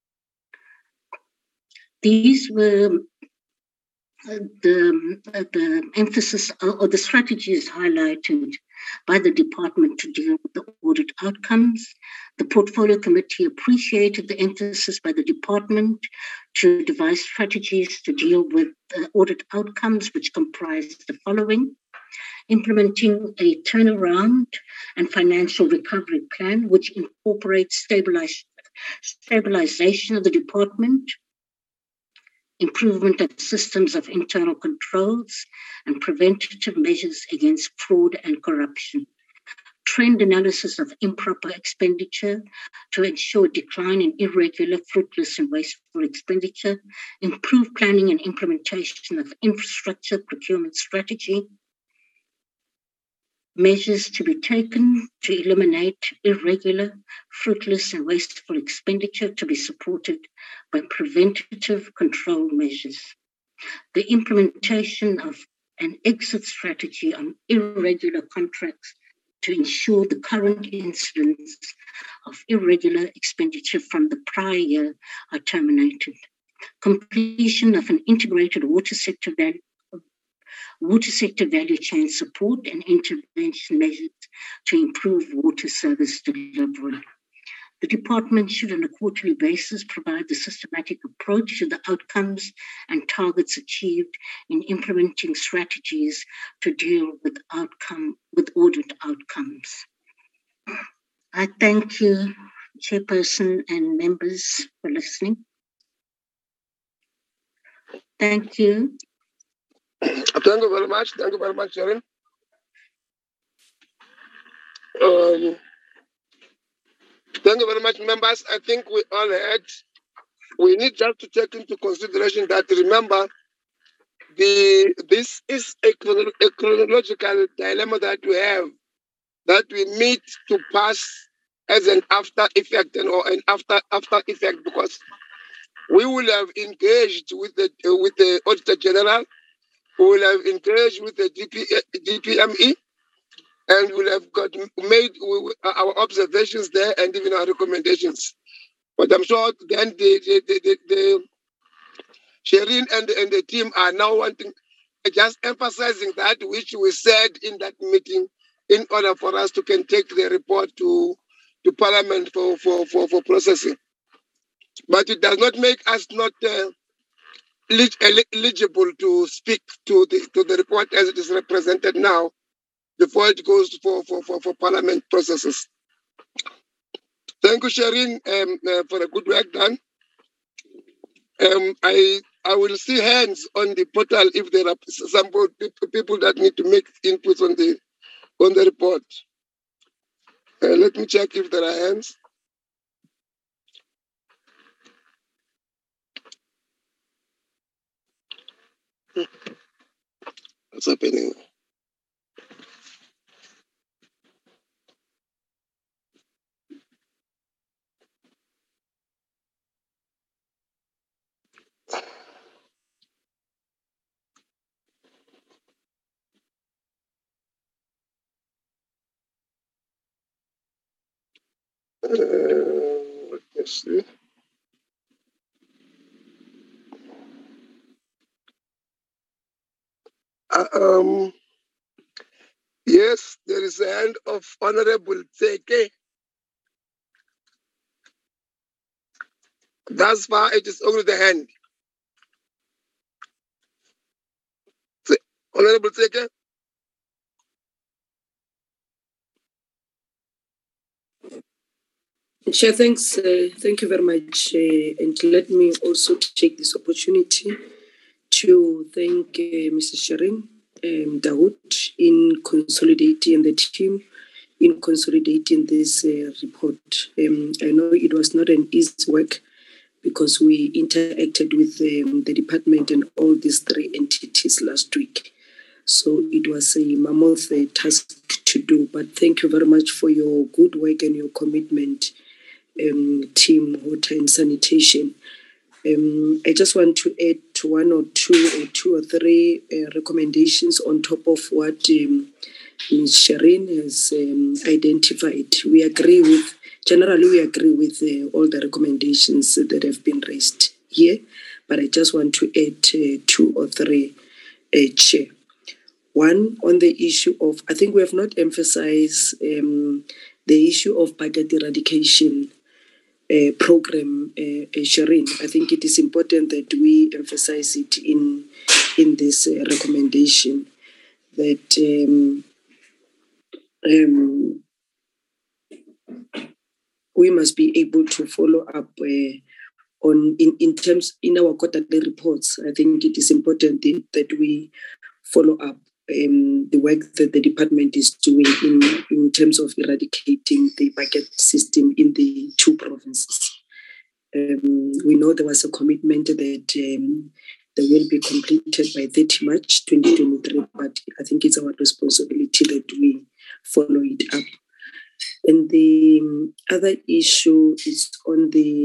These were uh, the, uh, the emphasis uh, or the strategies highlighted by the department to deal with the audit outcomes. The Portfolio Committee appreciated the emphasis by the department to devise strategies to deal with the audit outcomes, which comprise the following: implementing a turnaround and financial recovery plan, which incorporates stabilize, stabilization of the department, improvement of systems of internal controls, and preventative measures against fraud and corruption. Trend analysis of improper expenditure to ensure decline in irregular, fruitless, and wasteful expenditure. Improve planning and implementation of infrastructure procurement strategy. Measures to be taken to eliminate irregular, fruitless, and wasteful expenditure to be supported by preventative control measures. The implementation of an exit strategy on irregular contracts to ensure the current incidents of irregular expenditure from the prior year are terminated. Completion of an integrated water sector value water sector value chain support and intervention measures to improve water service delivery. The department should, on a quarterly basis, provide the systematic approach to the outcomes and targets achieved in implementing strategies to deal with outcome with audit outcomes. I thank you, Chairperson and members, for listening. Thank you. Thank you very much. Thank you very much, Sharon. Um, thank you very much, members. I think we all heard. We need just to take into consideration that, remember, the this is a, chrono- a chronological dilemma that we have, that we meet to pass as an after effect and or an after after effect, because we will have engaged with the uh, with the Auditor General. We will have engaged with the D P, D P M E, and we will have got made our observations there and even our recommendations. But I'm sure then the the the, the, the Shireen and, and the team are now wanting, just emphasizing that which we said in that meeting, in order for us to can take the report to to Parliament for for for, for processing. But it does not make us not Uh, eligible to speak to the to the report as it is represented now before it goes for for for, for Parliament processes. Thank you, Shireen, um, uh, for the good work done. Um, I I will see hands on the portal if there are some people that need to make inputs on the on the report. Uh, let me check if there are hands. What's happening? Uh, let me see. Uh, um. Yes, there is a hand of Honorable Tseke. Thus far, it is only the hand. Honorable Tseke. Chair, thanks. Uh, thank you very much. Uh, and let me also take this opportunity to thank uh, Mister Sharin um, Dawood in consolidating the team, in consolidating this uh, report. Um, I know it was not an easy work because we interacted with um, the department and all these three entities last week. So it was a mammoth uh, task to do. But thank you very much for your good work and your commitment, um, team water and sanitation. Um, I just want to add to one or two or two or three uh, recommendations on top of what um, Miz Sharin has um, identified. We agree with, generally we agree with uh, all the recommendations that have been raised here, but I just want to add uh, two or three, uh, Chair. One, on the issue of, I think we have not emphasized um, the issue of budget eradication uh, program, uh, uh, Sharin. I think it is important that we emphasize it in in this uh, recommendation that um, um, we must be able to follow up uh, on in, in terms in our quarterly reports. I think it is important that, that we follow up um, the work that the department is doing in, in terms of eradicating the bucket system in the two provinces. Um, we know there was a commitment that um, they will be completed by thirty March twenty twenty-three, but I think it's our responsibility that we follow it up. And the um, other issue is on the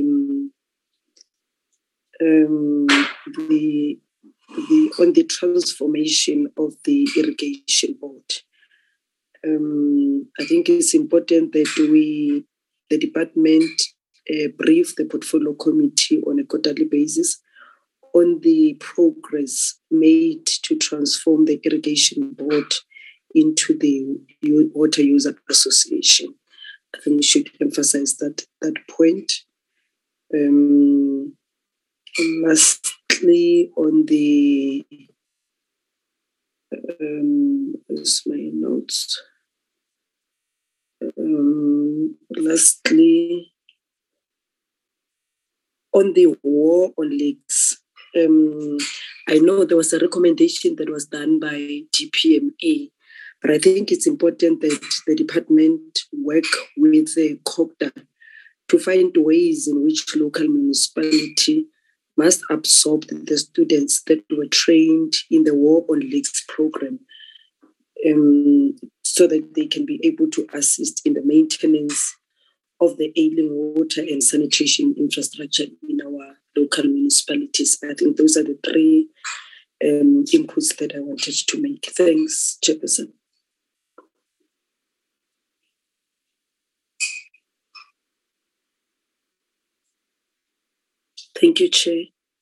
um, the the on the transformation of the irrigation board. Um, I think it's important that we, the department, uh, brief the portfolio committee on a quarterly basis on the progress made to transform the irrigation board into the Water User Association. I think we should emphasize that that point. Um, lastly, on the um, where's my notes? Um, lastly, on the war on lakes, um, I know there was a recommendation that was done by D P M A, but I think it's important that the department work with the COGTA to find ways in which local municipality must absorb the students that were trained in the War on Lakes program, um, so that they can be able to assist in the maintenance of the ailing water and sanitation infrastructure in our local municipalities. I think those are the three um, inputs that I wanted to make. Thanks, Chairperson. Thank you, Chair.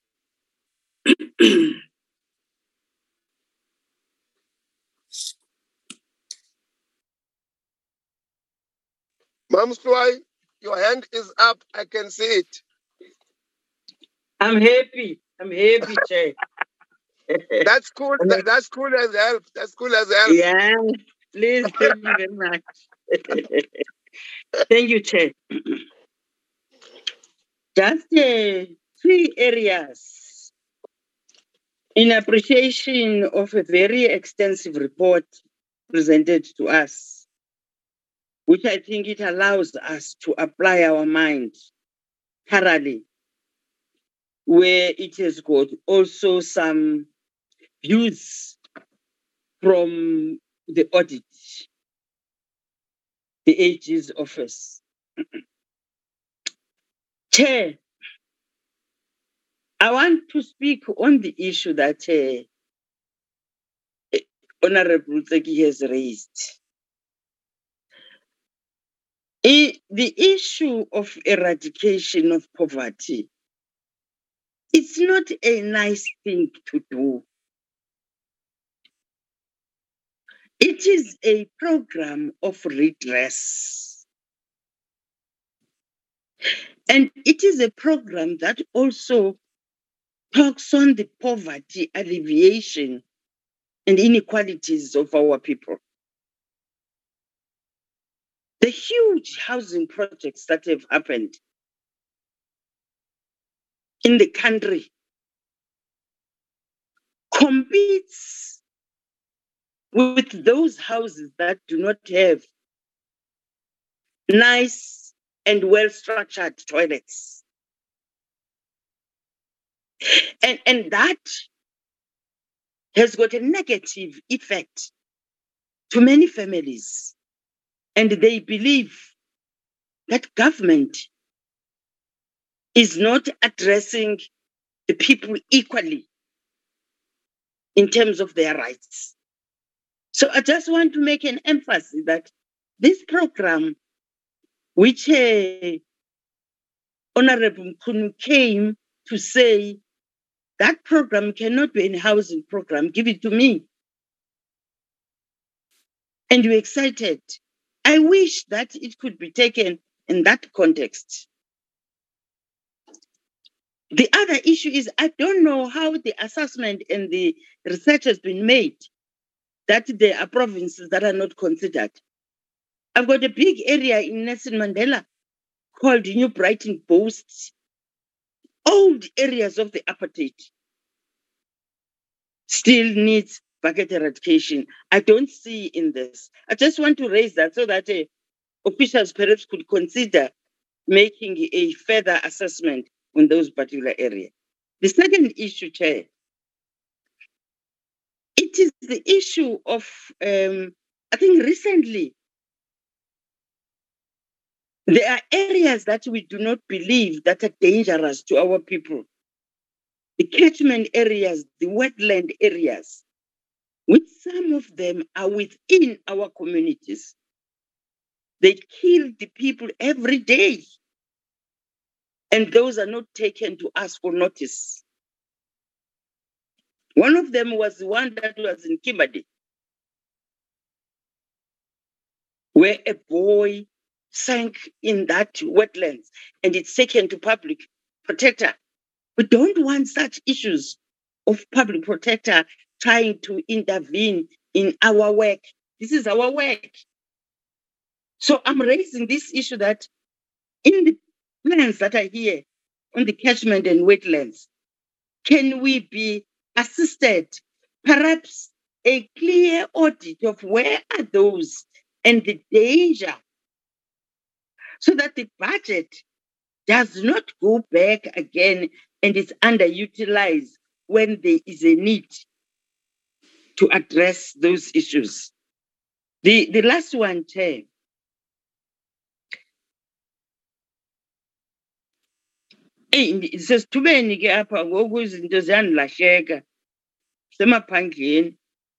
Ma'am Swai, your hand is up. I can see it. I'm happy. I'm happy, Chair. That's cool. That, that's cool as help. That's cool as help. Yeah, please. Thank you very much. Thank you, Chair. Just uh, three areas in appreciation of a very extensive report presented to us, which I think it allows us to apply our mind thoroughly, where it has got also some views from the audit, the A G's office. Chair, I want to speak on the issue that uh, Honorable Tseki has raised. I, the issue of eradication of poverty, it's not a nice thing to do. It is a program of redress. And it is a program that also talks on the poverty alleviation and inequalities of our people. the huge housing projects that have happened in the country competes with those houses that do not have nice and well-structured toilets. And, and that has got a negative effect to many families. And they believe that government is not addressing the people equally in terms of their rights. So I just want to make an emphasis that this program, which uh, Honorable Mkhunu came to say, that program cannot be a housing program, give it to me. And we're excited. I wish that it could be taken in that context. The other issue is, I don't know how the assessment and the research has been made that there are provinces that are not considered. I've got a big area in Nelson Mandela called New Brighton boasts old areas of the apartheid. Still needs bucket eradication. I don't see in this. I just want to raise that so that uh, officials perhaps could consider making a further assessment on those particular areas. The second issue, Chair, it is the issue of, um, I think recently, there are areas that we do not believe that are dangerous to our people. The catchment areas, the wetland areas, which some of them are within our communities. They kill the people every day. And those are not taken to us for notice. One of them was the one that was in Kimberley, where a boy sank in that wetlands and it's taken to public protector. We don't want such issues of public protector trying to intervene in our work. This is our work. So I'm raising this issue that in the plans that are here on the catchment and wetlands, can we be assisted? Perhaps a clear audit of where are those and the danger, so that the budget does not go back again and is underutilized when there is a need to address those issues. The, the last one, Chair. Hey, says too many get up and go into Zan Lashega. Semapangin.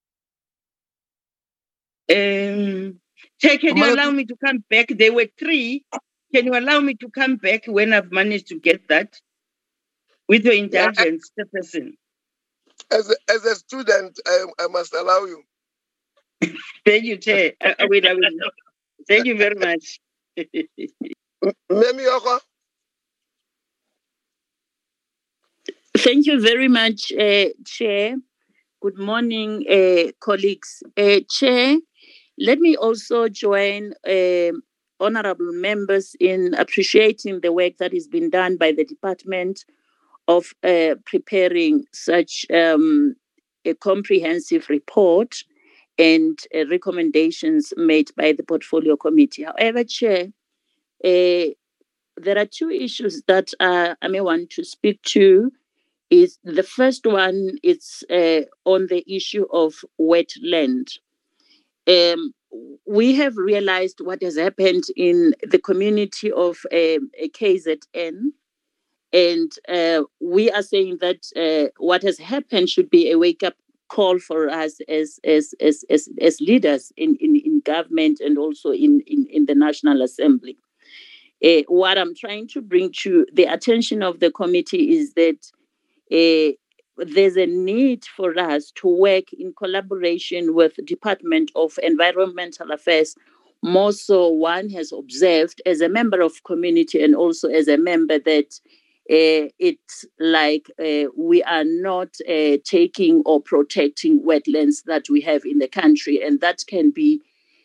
Um, Chair, can you allow me to come back? There were three. Can you allow me to come back when I've managed to get that? With your indulgence, yeah, person. As a, as a student, I, I must allow you. Thank you, Chair. I, I will, I will. Thank you very much. Thank you very much, uh, Chair. Good morning, uh, colleagues. Uh, Chair, let me also join uh, honorable members in appreciating the work that has been done by the Department of uh, preparing such um, a comprehensive report and uh, recommendations made by the Portfolio Committee. However, Chair, uh, there are two issues that uh, I may want to speak to. Is the first one is uh, on the issue of wetland. Um, we have realized what has happened in the community of uh, K Z N. And uh, we are saying that uh, what has happened should be a wake-up call for us as as as as, as leaders in, in, in government and also in, in, in the National Assembly. Uh, what I'm trying to bring to the attention of the committee is that uh, there's a need for us to work in collaboration with the Department of Environmental Affairs. More so, one has observed as a member of community and also as a member that Uh, it's like uh, we are not uh, taking or protecting wetlands that we have in the country, and that can be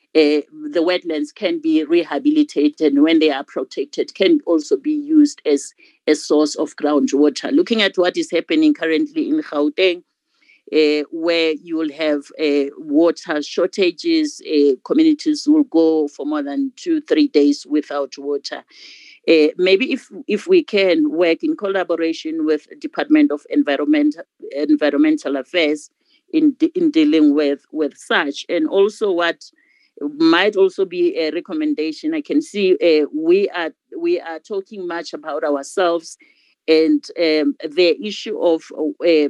uh, the wetlands can be rehabilitated, and when they are protected, can also be used as a source of groundwater. Looking at what is happening currently in Gauteng, uh, where you will have uh, water shortages, uh, communities will go for more than two, three days without water. Uh, maybe if if we can work in collaboration with Department of Environment, Environmental Affairs in de- in dealing with, with such, and also what might also be a recommendation. I can see uh, we are we are talking much about ourselves, and um, the issue of uh,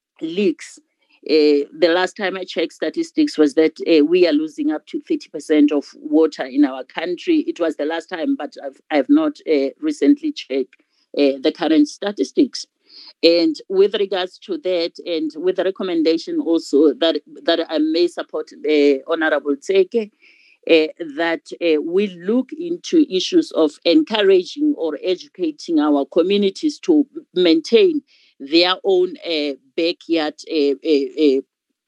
leaks. Uh, the last time I checked statistics was that uh, we are losing up to thirty percent of water in our country. It was the last time, but I've, I've not uh, recently checked uh, the current statistics. And with regards to that, and with the recommendation also that, that I may support uh, Honorable Tseke, uh, that uh, we look into issues of encouraging or educating our communities to maintain their own uh, backyard uh, uh, uh,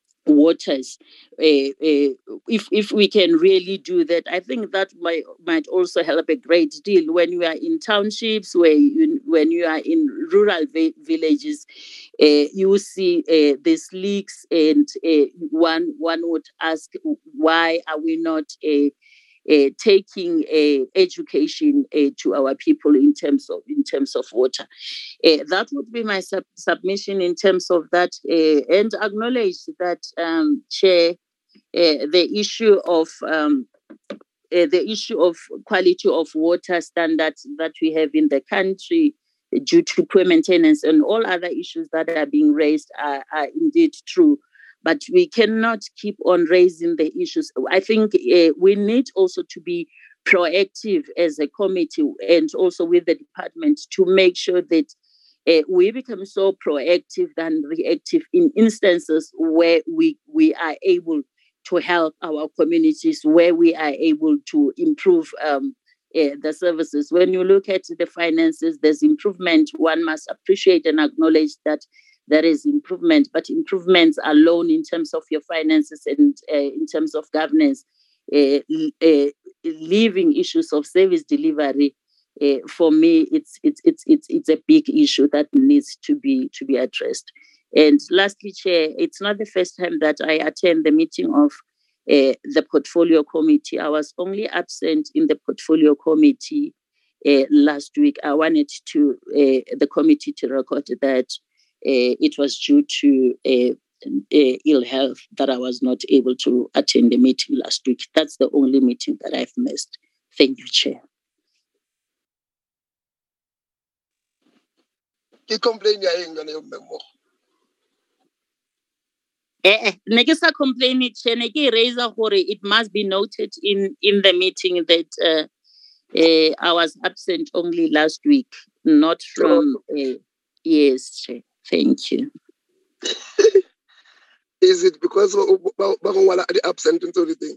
waters. Uh, uh, if if we can really do that, I think that might might also help a great deal. When you are in townships, where you when you are in rural vi- villages, uh, you see uh, these leaks, and uh, one one would ask, why are we not Uh, uh, taking uh, education uh, to our people in terms of in terms of water? Uh, that would be my sub- submission in terms of that, uh, and acknowledge that, um, Chair, uh, the issue of um, uh, the issue of quality of water standards that we have in the country due to poor maintenance and all other issues that are being raised are, are indeed true. But we cannot keep on raising the issues. I think uh, we need also to be proactive as a committee, and also with the department, to make sure that uh, we become so proactive than reactive in instances where we, we are able to help our communities, where we are able to improve um, uh, the services. When you look at the finances, there's improvement. One must appreciate and acknowledge that there is improvement, but improvements alone in terms of your finances and uh, in terms of governance, uh, uh, leaving issues of service delivery, uh, for me, it's it's it's it's it's a big issue that needs to be to be addressed. And lastly, Chair, it's not the first time that I attend the meeting of uh, the portfolio committee. I was only absent in the portfolio committee uh, last week. I wanted to uh, the committee to record that uh, it was due to uh, uh, ill health that I was not able to attend the meeting last week. That's the only meeting that I've missed. Thank you, Chair. Ke complain ya eng yone yo mmemo. Eh, ne ke sa complain it, Chair. Ne ke raise gore it must be noted in in the meeting that uh, uh, I was absent only last week, not from. Uh, yes, Chair. Thank you. Is it because Bagongwala are absent and everything?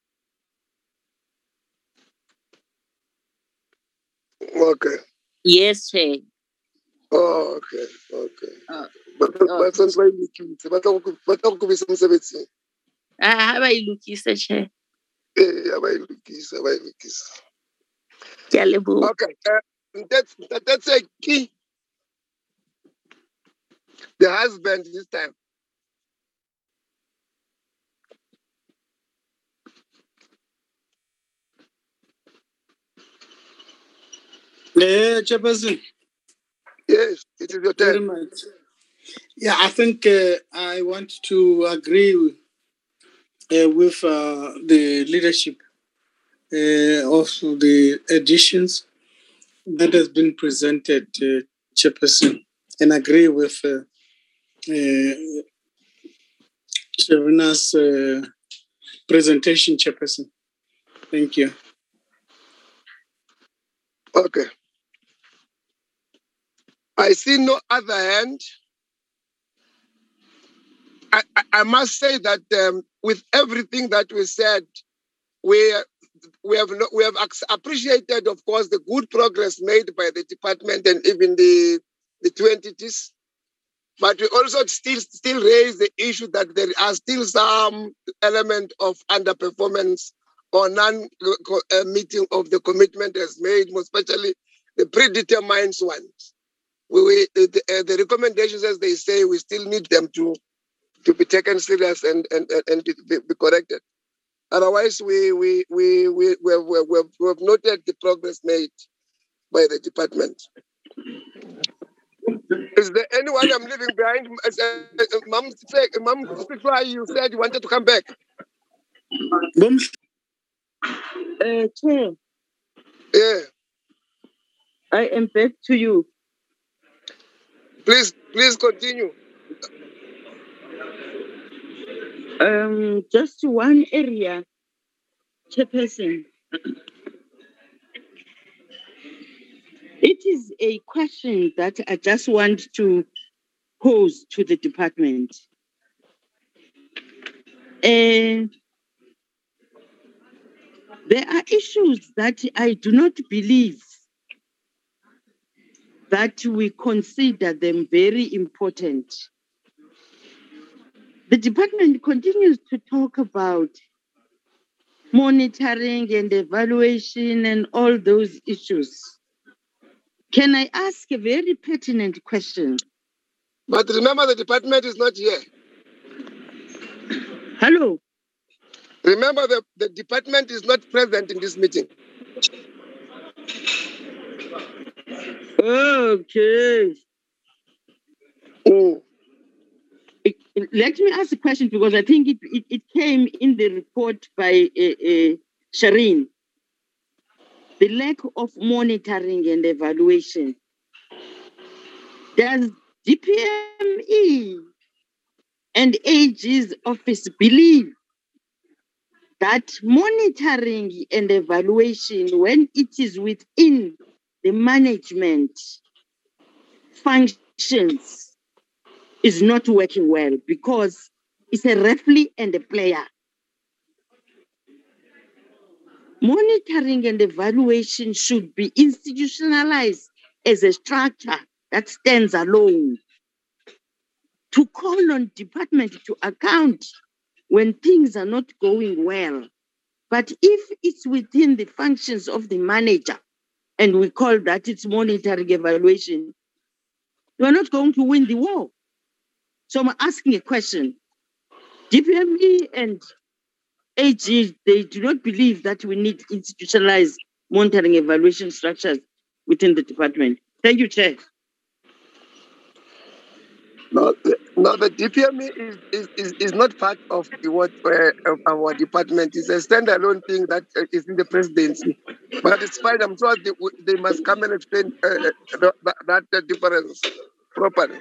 Okay. Yes, Chair. Oh, okay, okay. Uh, But but since why you keep but but I'll give some service. Ah, ba ilukisa, Chair. Eh, abai lukisa, abai lukisa. Ke a leboha. Okay, uh, that's that, that's a key. The husband this time. Yeah, Chairperson. Yes, it is your Very turn. much. Yeah, I think uh, I want to agree with, uh, with uh, the leadership uh, of the additions that has been presented, uh, Chairperson, and agree with uh, uh, Sharina's uh, presentation, Chairperson. Thank you. Okay. I see no other hand. I, I, I must say that um, with everything that we said, we we have no, we have appreciated, of course, the good progress made by the department and even the the two entities. But we also still still raise the issue that there are still some element of underperformance or non-meeting of the commitment as made, most especially the predetermined ones. We, we, the, uh, the recommendations, as they say, we still need them to, to be taken serious and, and, and, and be, be corrected. Otherwise, we, we, we, we, we, have, we, have, we have noted the progress made by the department. Is there anyone I'm leaving behind? Uh, uh, Mom, Mom, you said you wanted to come back. Uh, Chair. Yeah. I am back to you. Please, please continue. Um, just one area, Chairperson. It is a question that I just want to pose to the department. Uh, there are issues that I do not believe that we consider them very important. The department continues to talk about monitoring and evaluation and all those issues. Can I ask a very pertinent question? But remember, the department is not here. Hello? Remember, the, the department is not present in this meeting. Okay. Mm. Let me ask a question because I think it, it, it came in the report by uh, uh, Shireen. The lack of monitoring and evaluation. Does D P M E and A G's office believe that monitoring and evaluation, when it is within the management functions, is not working well because it's a referee and a player? Monitoring and evaluation should be institutionalized as a structure that stands alone to call on department to account when things are not going well. But if it's within the functions of the manager and we call that it's monitoring evaluation, we're not going to win the war. So I'm asking a question. D P M E and A G, they do not believe that we need institutionalized monitoring evaluation structures within the department. Thank you, Chair. No, the, no, the D P M E is, is, is, is not part of the what uh, of our department. It's a standalone thing that uh, is in the presidency. But it's fine. I'm sure they, they must come and explain uh, the, that uh, difference properly.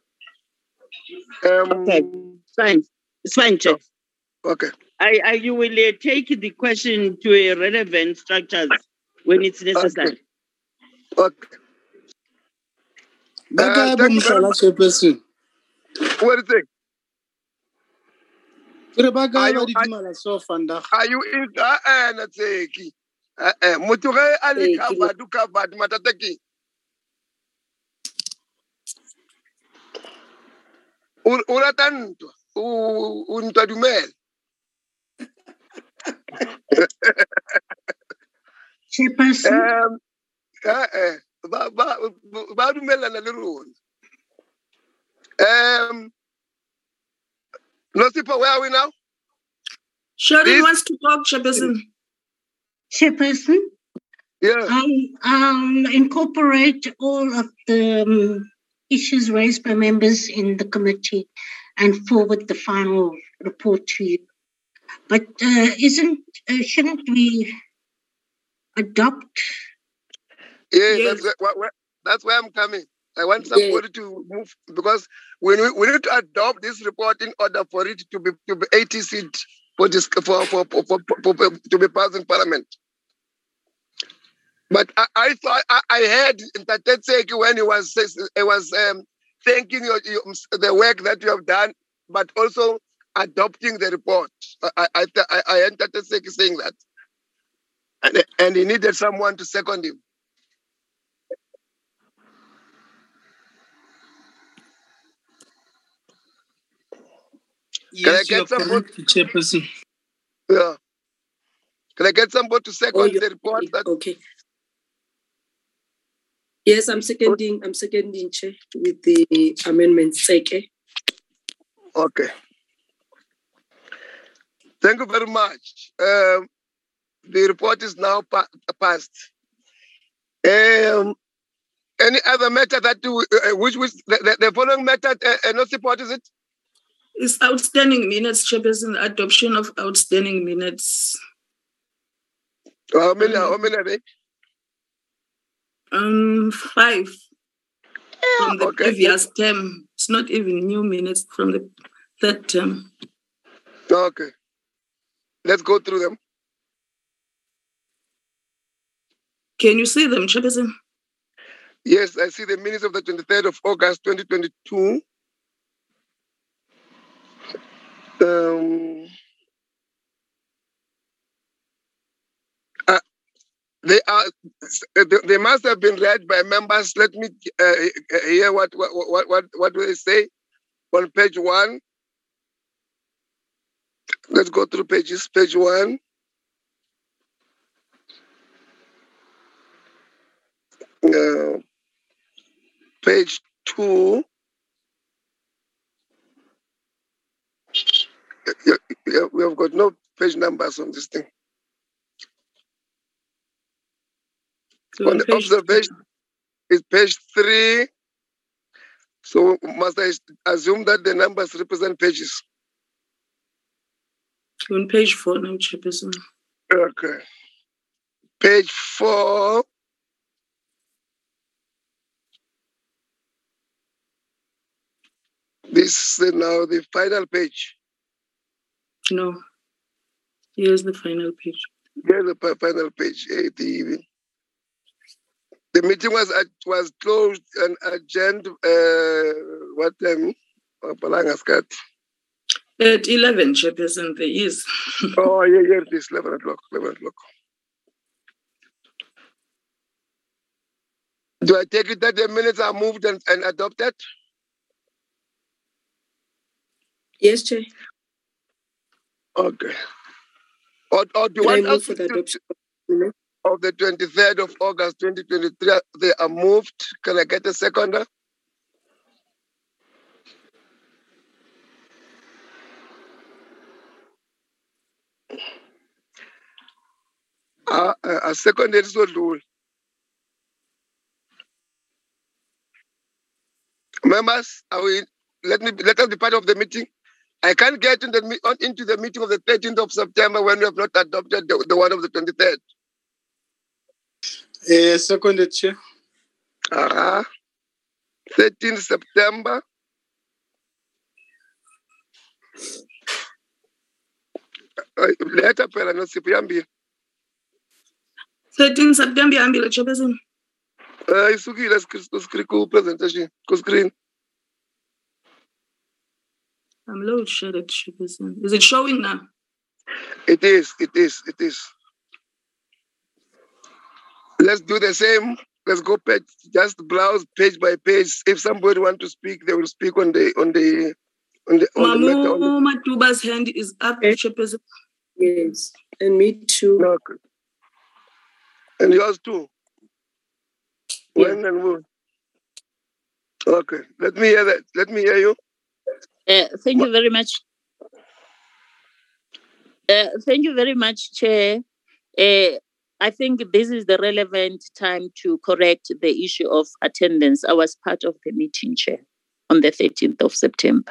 Um, okay, it's fine. It's fine, Chair. Okay. I, I, you will uh, take the question to a relevant structures when it's necessary. Okay. okay. Uh, thank you very much. What do you think? Are you, are, are you in the Natseki? Muture Ali Kabadu Kabad Matateki. Uratan Untadumel. Chairperson. Um, Badumel and a little one. Um, Nosipa, where are we now? Shireen wants to talk, Chairperson. Chairperson? Yeah. I um, incorporate all of the um, issues raised by members in the committee and forward the final report to you. But uh, isn't uh, shouldn't we adopt? Yeah, yes. that's, where, that's where I'm coming. I want somebody yeah. to move because we, we need to adopt this report in order for it to be to be eighty seats for this for for, for, for, for, for to be passed in Parliament. But I, I thought I, I heard Ntatetseki when he was he was um, thanking you, you, the work that you have done, but also adopting the report. I I I, I heard Ntatetseki saying that, and and he needed someone to second him. Yes, you're correct, Chairperson. Yeah. Can I get somebody to second Oh, you- the report? That, Okay. Yes, I'm seconding. I'm seconding, Chair, with the amendments. Okay. okay. Thank you very much. Um, the report is now pa- passed. Um, any other matter that you, uh, which which the, the, the following matter uh, uh, not support is it? It's outstanding minutes, Chairperson. Adoption of outstanding minutes. How many? Um, How many are they? Um, five from the Okay. previous term. It's not even new minutes from the third term. Okay. Let's go through them. Can you see them, Chairperson? Yes, I see the minutes of the twenty-third of August, twenty twenty-two. Um, uh, they are. They, they must have been read by members. Let me uh, hear what what what what what do they say on page one. Let's go through pages. Page one. Uh, page two. Yeah, yeah, we have got no page numbers on this thing. So On the page observation is page three. So must I assume that the numbers represent pages? two, on page four now, Chairperson. Okay. Page four. This is now the final page. No. Here's the final page. Here's the pa- final page. eh, The, the meeting was at, was closed and adjourned. Uh, what time? Oh, Palanga's got. At eleven, Chairperson, there is. Oh, yeah, yeah, it is eleven o'clock. eleven o'clock. Do I take it that the minutes are moved and, and adopted? Yes, Chair. Okay. Or, or do you Can I want move us for to the do adoption? of the twenty-third of August twenty twenty-three? They are moved. Can I get a seconder? Uh, uh, a second is not rule. Members, are we, let me let us be part of the meeting. I can't get in the, me- on, into the meeting of the thirteenth of September when we have not adopted the, the one of the twenty-third. Uh, seconded, Chair. Uh-huh. thirteenth September. Uh, Letter pela no sipiyambi. thirteen September, ambile, Chairperson. Uh, isukile screen presentation. Ku screen. I'm load shedded, Chairperson. Is it showing now? It is, it is, it is. Let's do the same. Let's go page, just browse page by page. If somebody want to speak, they will speak on the on the on the on the matter. On the, Mamu Matuba's hand is up, Okay. Chairperson. Yes. And me too. okay. And yours too. Yeah. When and when? Okay. Let me hear that. Let me hear you. Uh, thank you very much. Uh, thank you very much, Chair. Uh, I think this is the relevant time to correct the issue of attendance. I was part of the meeting, Chair, on the thirteenth of September.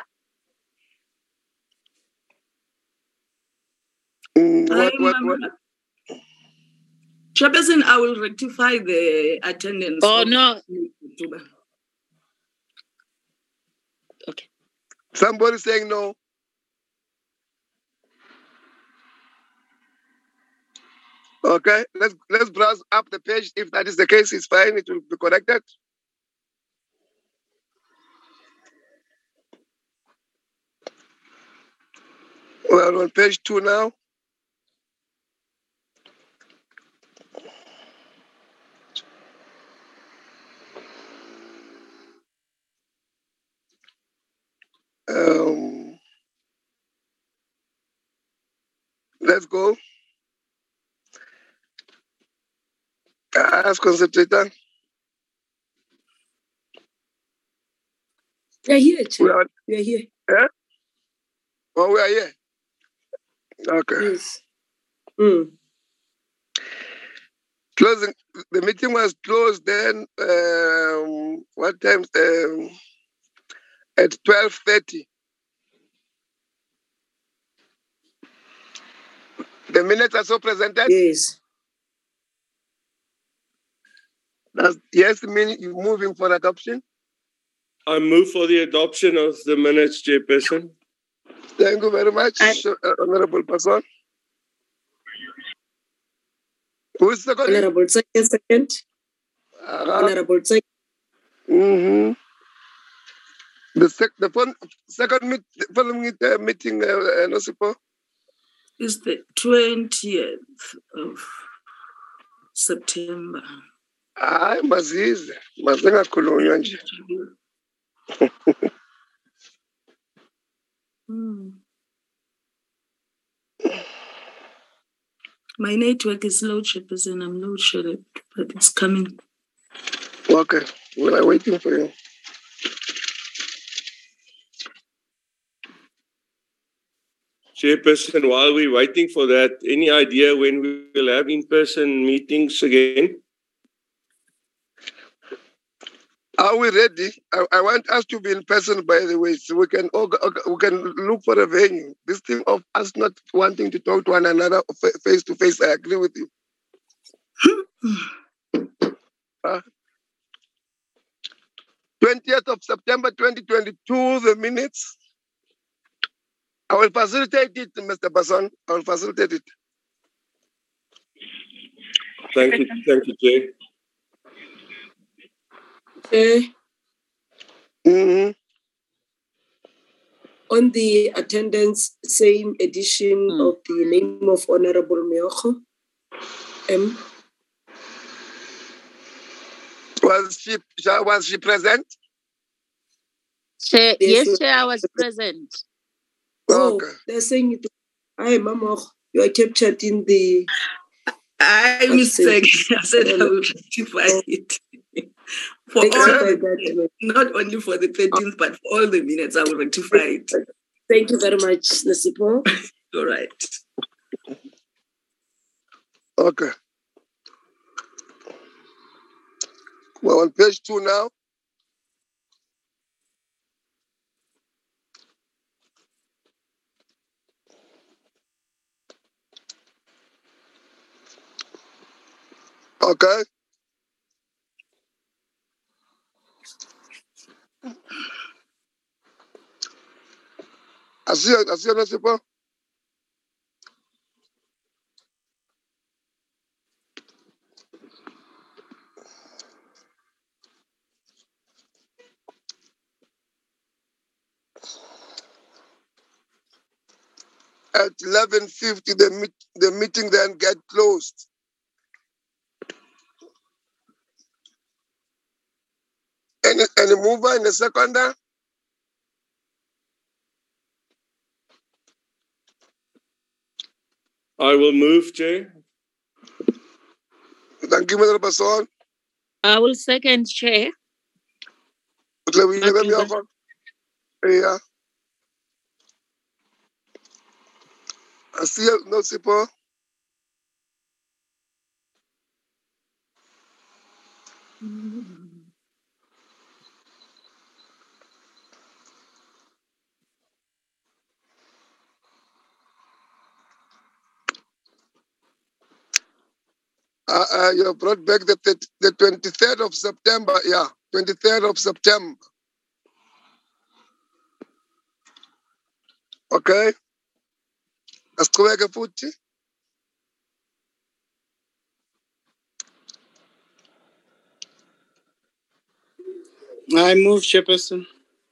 Mm, what, what, I'm, what? um, Chairperson, I will rectify the attendance. Oh, of no. Matuba. Okay. Somebody saying no. Okay. Let's let's browse up the page. If that is the case, it's fine. It will be corrected. We're on page two now. Um, let's go. Others concentrator. We are here, Chair. We are, We are here. eh? Oh, we are here. Okay. Yes. Mm. Closing. The meeting was closed then. Um, what time? Um, at twelve thirty. The minutes are so presented. Yes. Does yes mean you moving for adoption? I move for the adoption of the minutes, Chairperson. Thank you very much, I- uh, Honorable Person. Who is second? Honorable Second, second. Uh-huh. Honorable Second. Mm-hmm. The sec the phone, second meet, the following it, uh, meeting, uh, uh, Nosipo. It's the twentieth of September. Hayi mazize, mazinga khulunywa nje. Hmm. My network is low, Chairperson. I'm low shedded, but it's coming. Okay, we are waiting for you. Chairperson, while we're waiting for that, any idea when we will have in-person meetings again? Are we ready? I, I want us to be in person, by the way, so we can org- org- we can look for a venue. This thing of us not wanting to talk to one another fa- face to face, I agree with you. Uh, twentieth of September twenty twenty-two, the minutes. I will facilitate it, Mister Basson. I will facilitate it. Thank you, thank you, Chair. Chair, Mm-hmm. on the attendance, same edition Mm. of the name of Honorable Meocho. M. Was she was she present? Chair, Yes, yes, ma'am. Chair, I was present. Oh, Okay. they're saying it. Hi, Mama. You are captured in the. I mistake. I said I will rectify Oh. it. For all Rectify the, that, ma'am. not only for the thirteenth, but for all the minutes, I will rectify it. Thank you very much, Nasipo. All right. Okay. We're on page two now. Okay. I see I see you, Nasipo. At eleven fifty, the meet, the meeting then get closed. Any any mover in the seconder? I will move, Chair. Thank you, Mister Basson. I will second, Chair. Matuba. Yeah. I see you, Nosipo. Uh, uh, you brought back the, the, the twenty-third of September. Yeah, twenty-third of September. Okay. Asiqhubeke futhi. I move, Chairperson.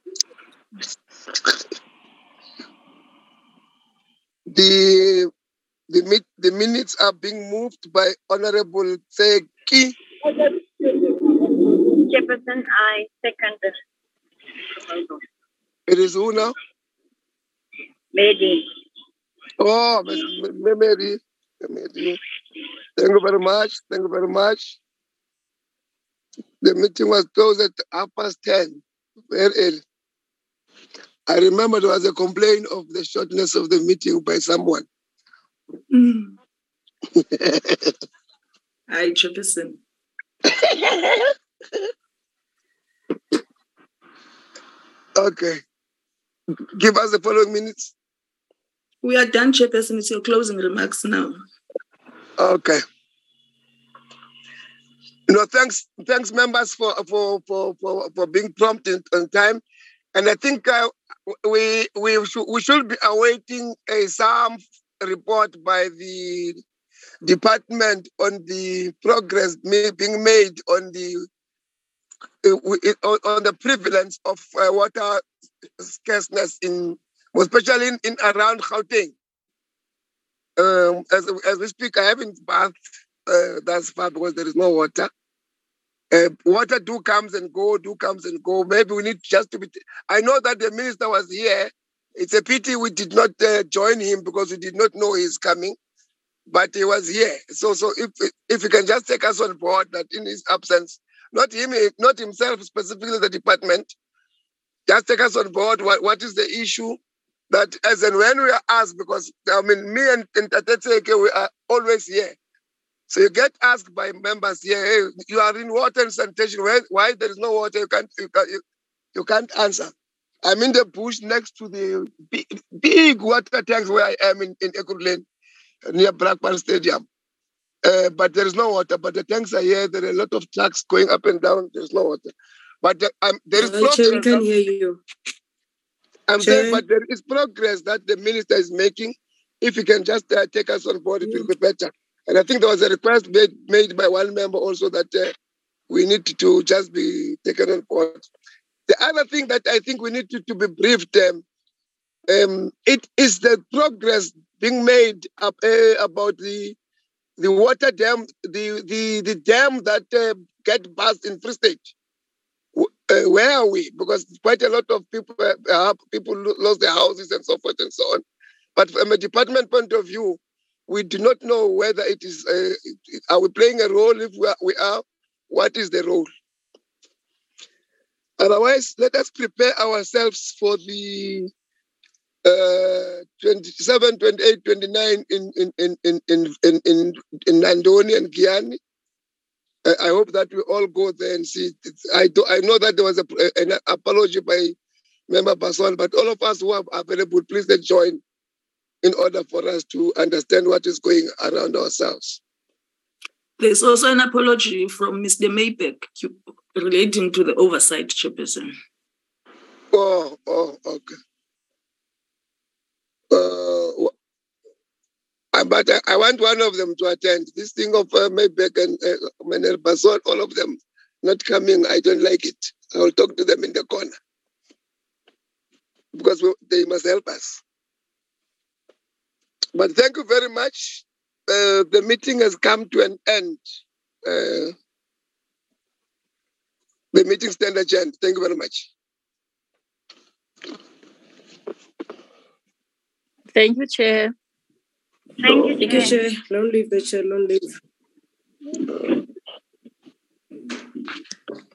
The the meet, the minutes are being moved by Honorable Tseki. Chairperson, I second the proposal. It is who now? Mary. Oh, Miss M- M- Mary. Mary. Thank you very much. Thank you very much. The meeting was closed at half past ten, very early. I remember there was a complaint of the shortness of the meeting by someone. Mm. Hi, Chairperson. Okay. Give us the following minutes. We are done, Chairperson. It's your closing remarks now. Okay. You know, thanks, thanks, members, for for for for, for being prompt in, on time. And I think uh, we we should we should be awaiting a some report by the department on the progress may, being made on the uh, on the prevalence of uh, water scarceness in, especially in, in around Gauteng. Um, as as we speak, I haven't bathed uh, thus far because there is no water. Uh, water do comes and go, do comes and go. Maybe we need just to be. T- I know that the minister was here. It's a pity we did not uh, join him because we did not know he's coming, but he was here. So, so if if he can just take us on board that in his absence, not him, not himself specifically, the department, just take us on board. What what is the issue? That as and when we are asked, because I mean, me and, and Tateteke, we are always here. So you get asked by members here, hey, you are in water and sanitation. Why, why there is no water? You can't, you can't, you, you can't answer. I'm in the bush next to the big, big water tanks where I am in, in Ekurhuleni, near Blackburn Stadium. Uh, but there is no water. But the tanks are here. There are a lot of trucks going up and down. There's no water. But the, um, there is Uh, progress. Chair, we can hear you. I'm Chair. saying, but there is progress that the minister is making. If he can just uh, take us on board, it will be better. And I think there was a request made, made by one member also that uh, we need to just be taken on board. The other thing that I think we need to, to be briefed, um, um, it is the progress being made up, uh, about the the water dam, the the, the dam that uh, get burst in Free State. Uh, where are we? Because quite a lot of people uh, people lost their houses and so forth and so on. But from a department point of view, we do not know whether it is, uh, are we playing a role? If we are, we are, what is the role? Otherwise, let us prepare ourselves for the uh, twenty-seven, twenty-eight, twenty-nine in in in in in in, in, in Nandoni and Giani. Uh, I hope that we all go there and see. I do, I know that there was a, an apology by Member Baswan, but all of us who are available, please let's join in order for us to understand what is going around ourselves. There's also an apology from Mister Maybeck relating to the oversight, Chairperson. Oh, oh, okay. Uh, but I, I want one of them to attend. This thing of uh, Maybeck and uh, Manel Baswan, all of them not coming, I don't like it. I will talk to them in the corner because we, they must help us. But thank you very much. Uh, the meeting has come to an end. Uh, the meeting stand adjourned. Thank you very much. Thank you, Chair. Thank you, Thank you, Chair. Chair. Long live the Chair, long live.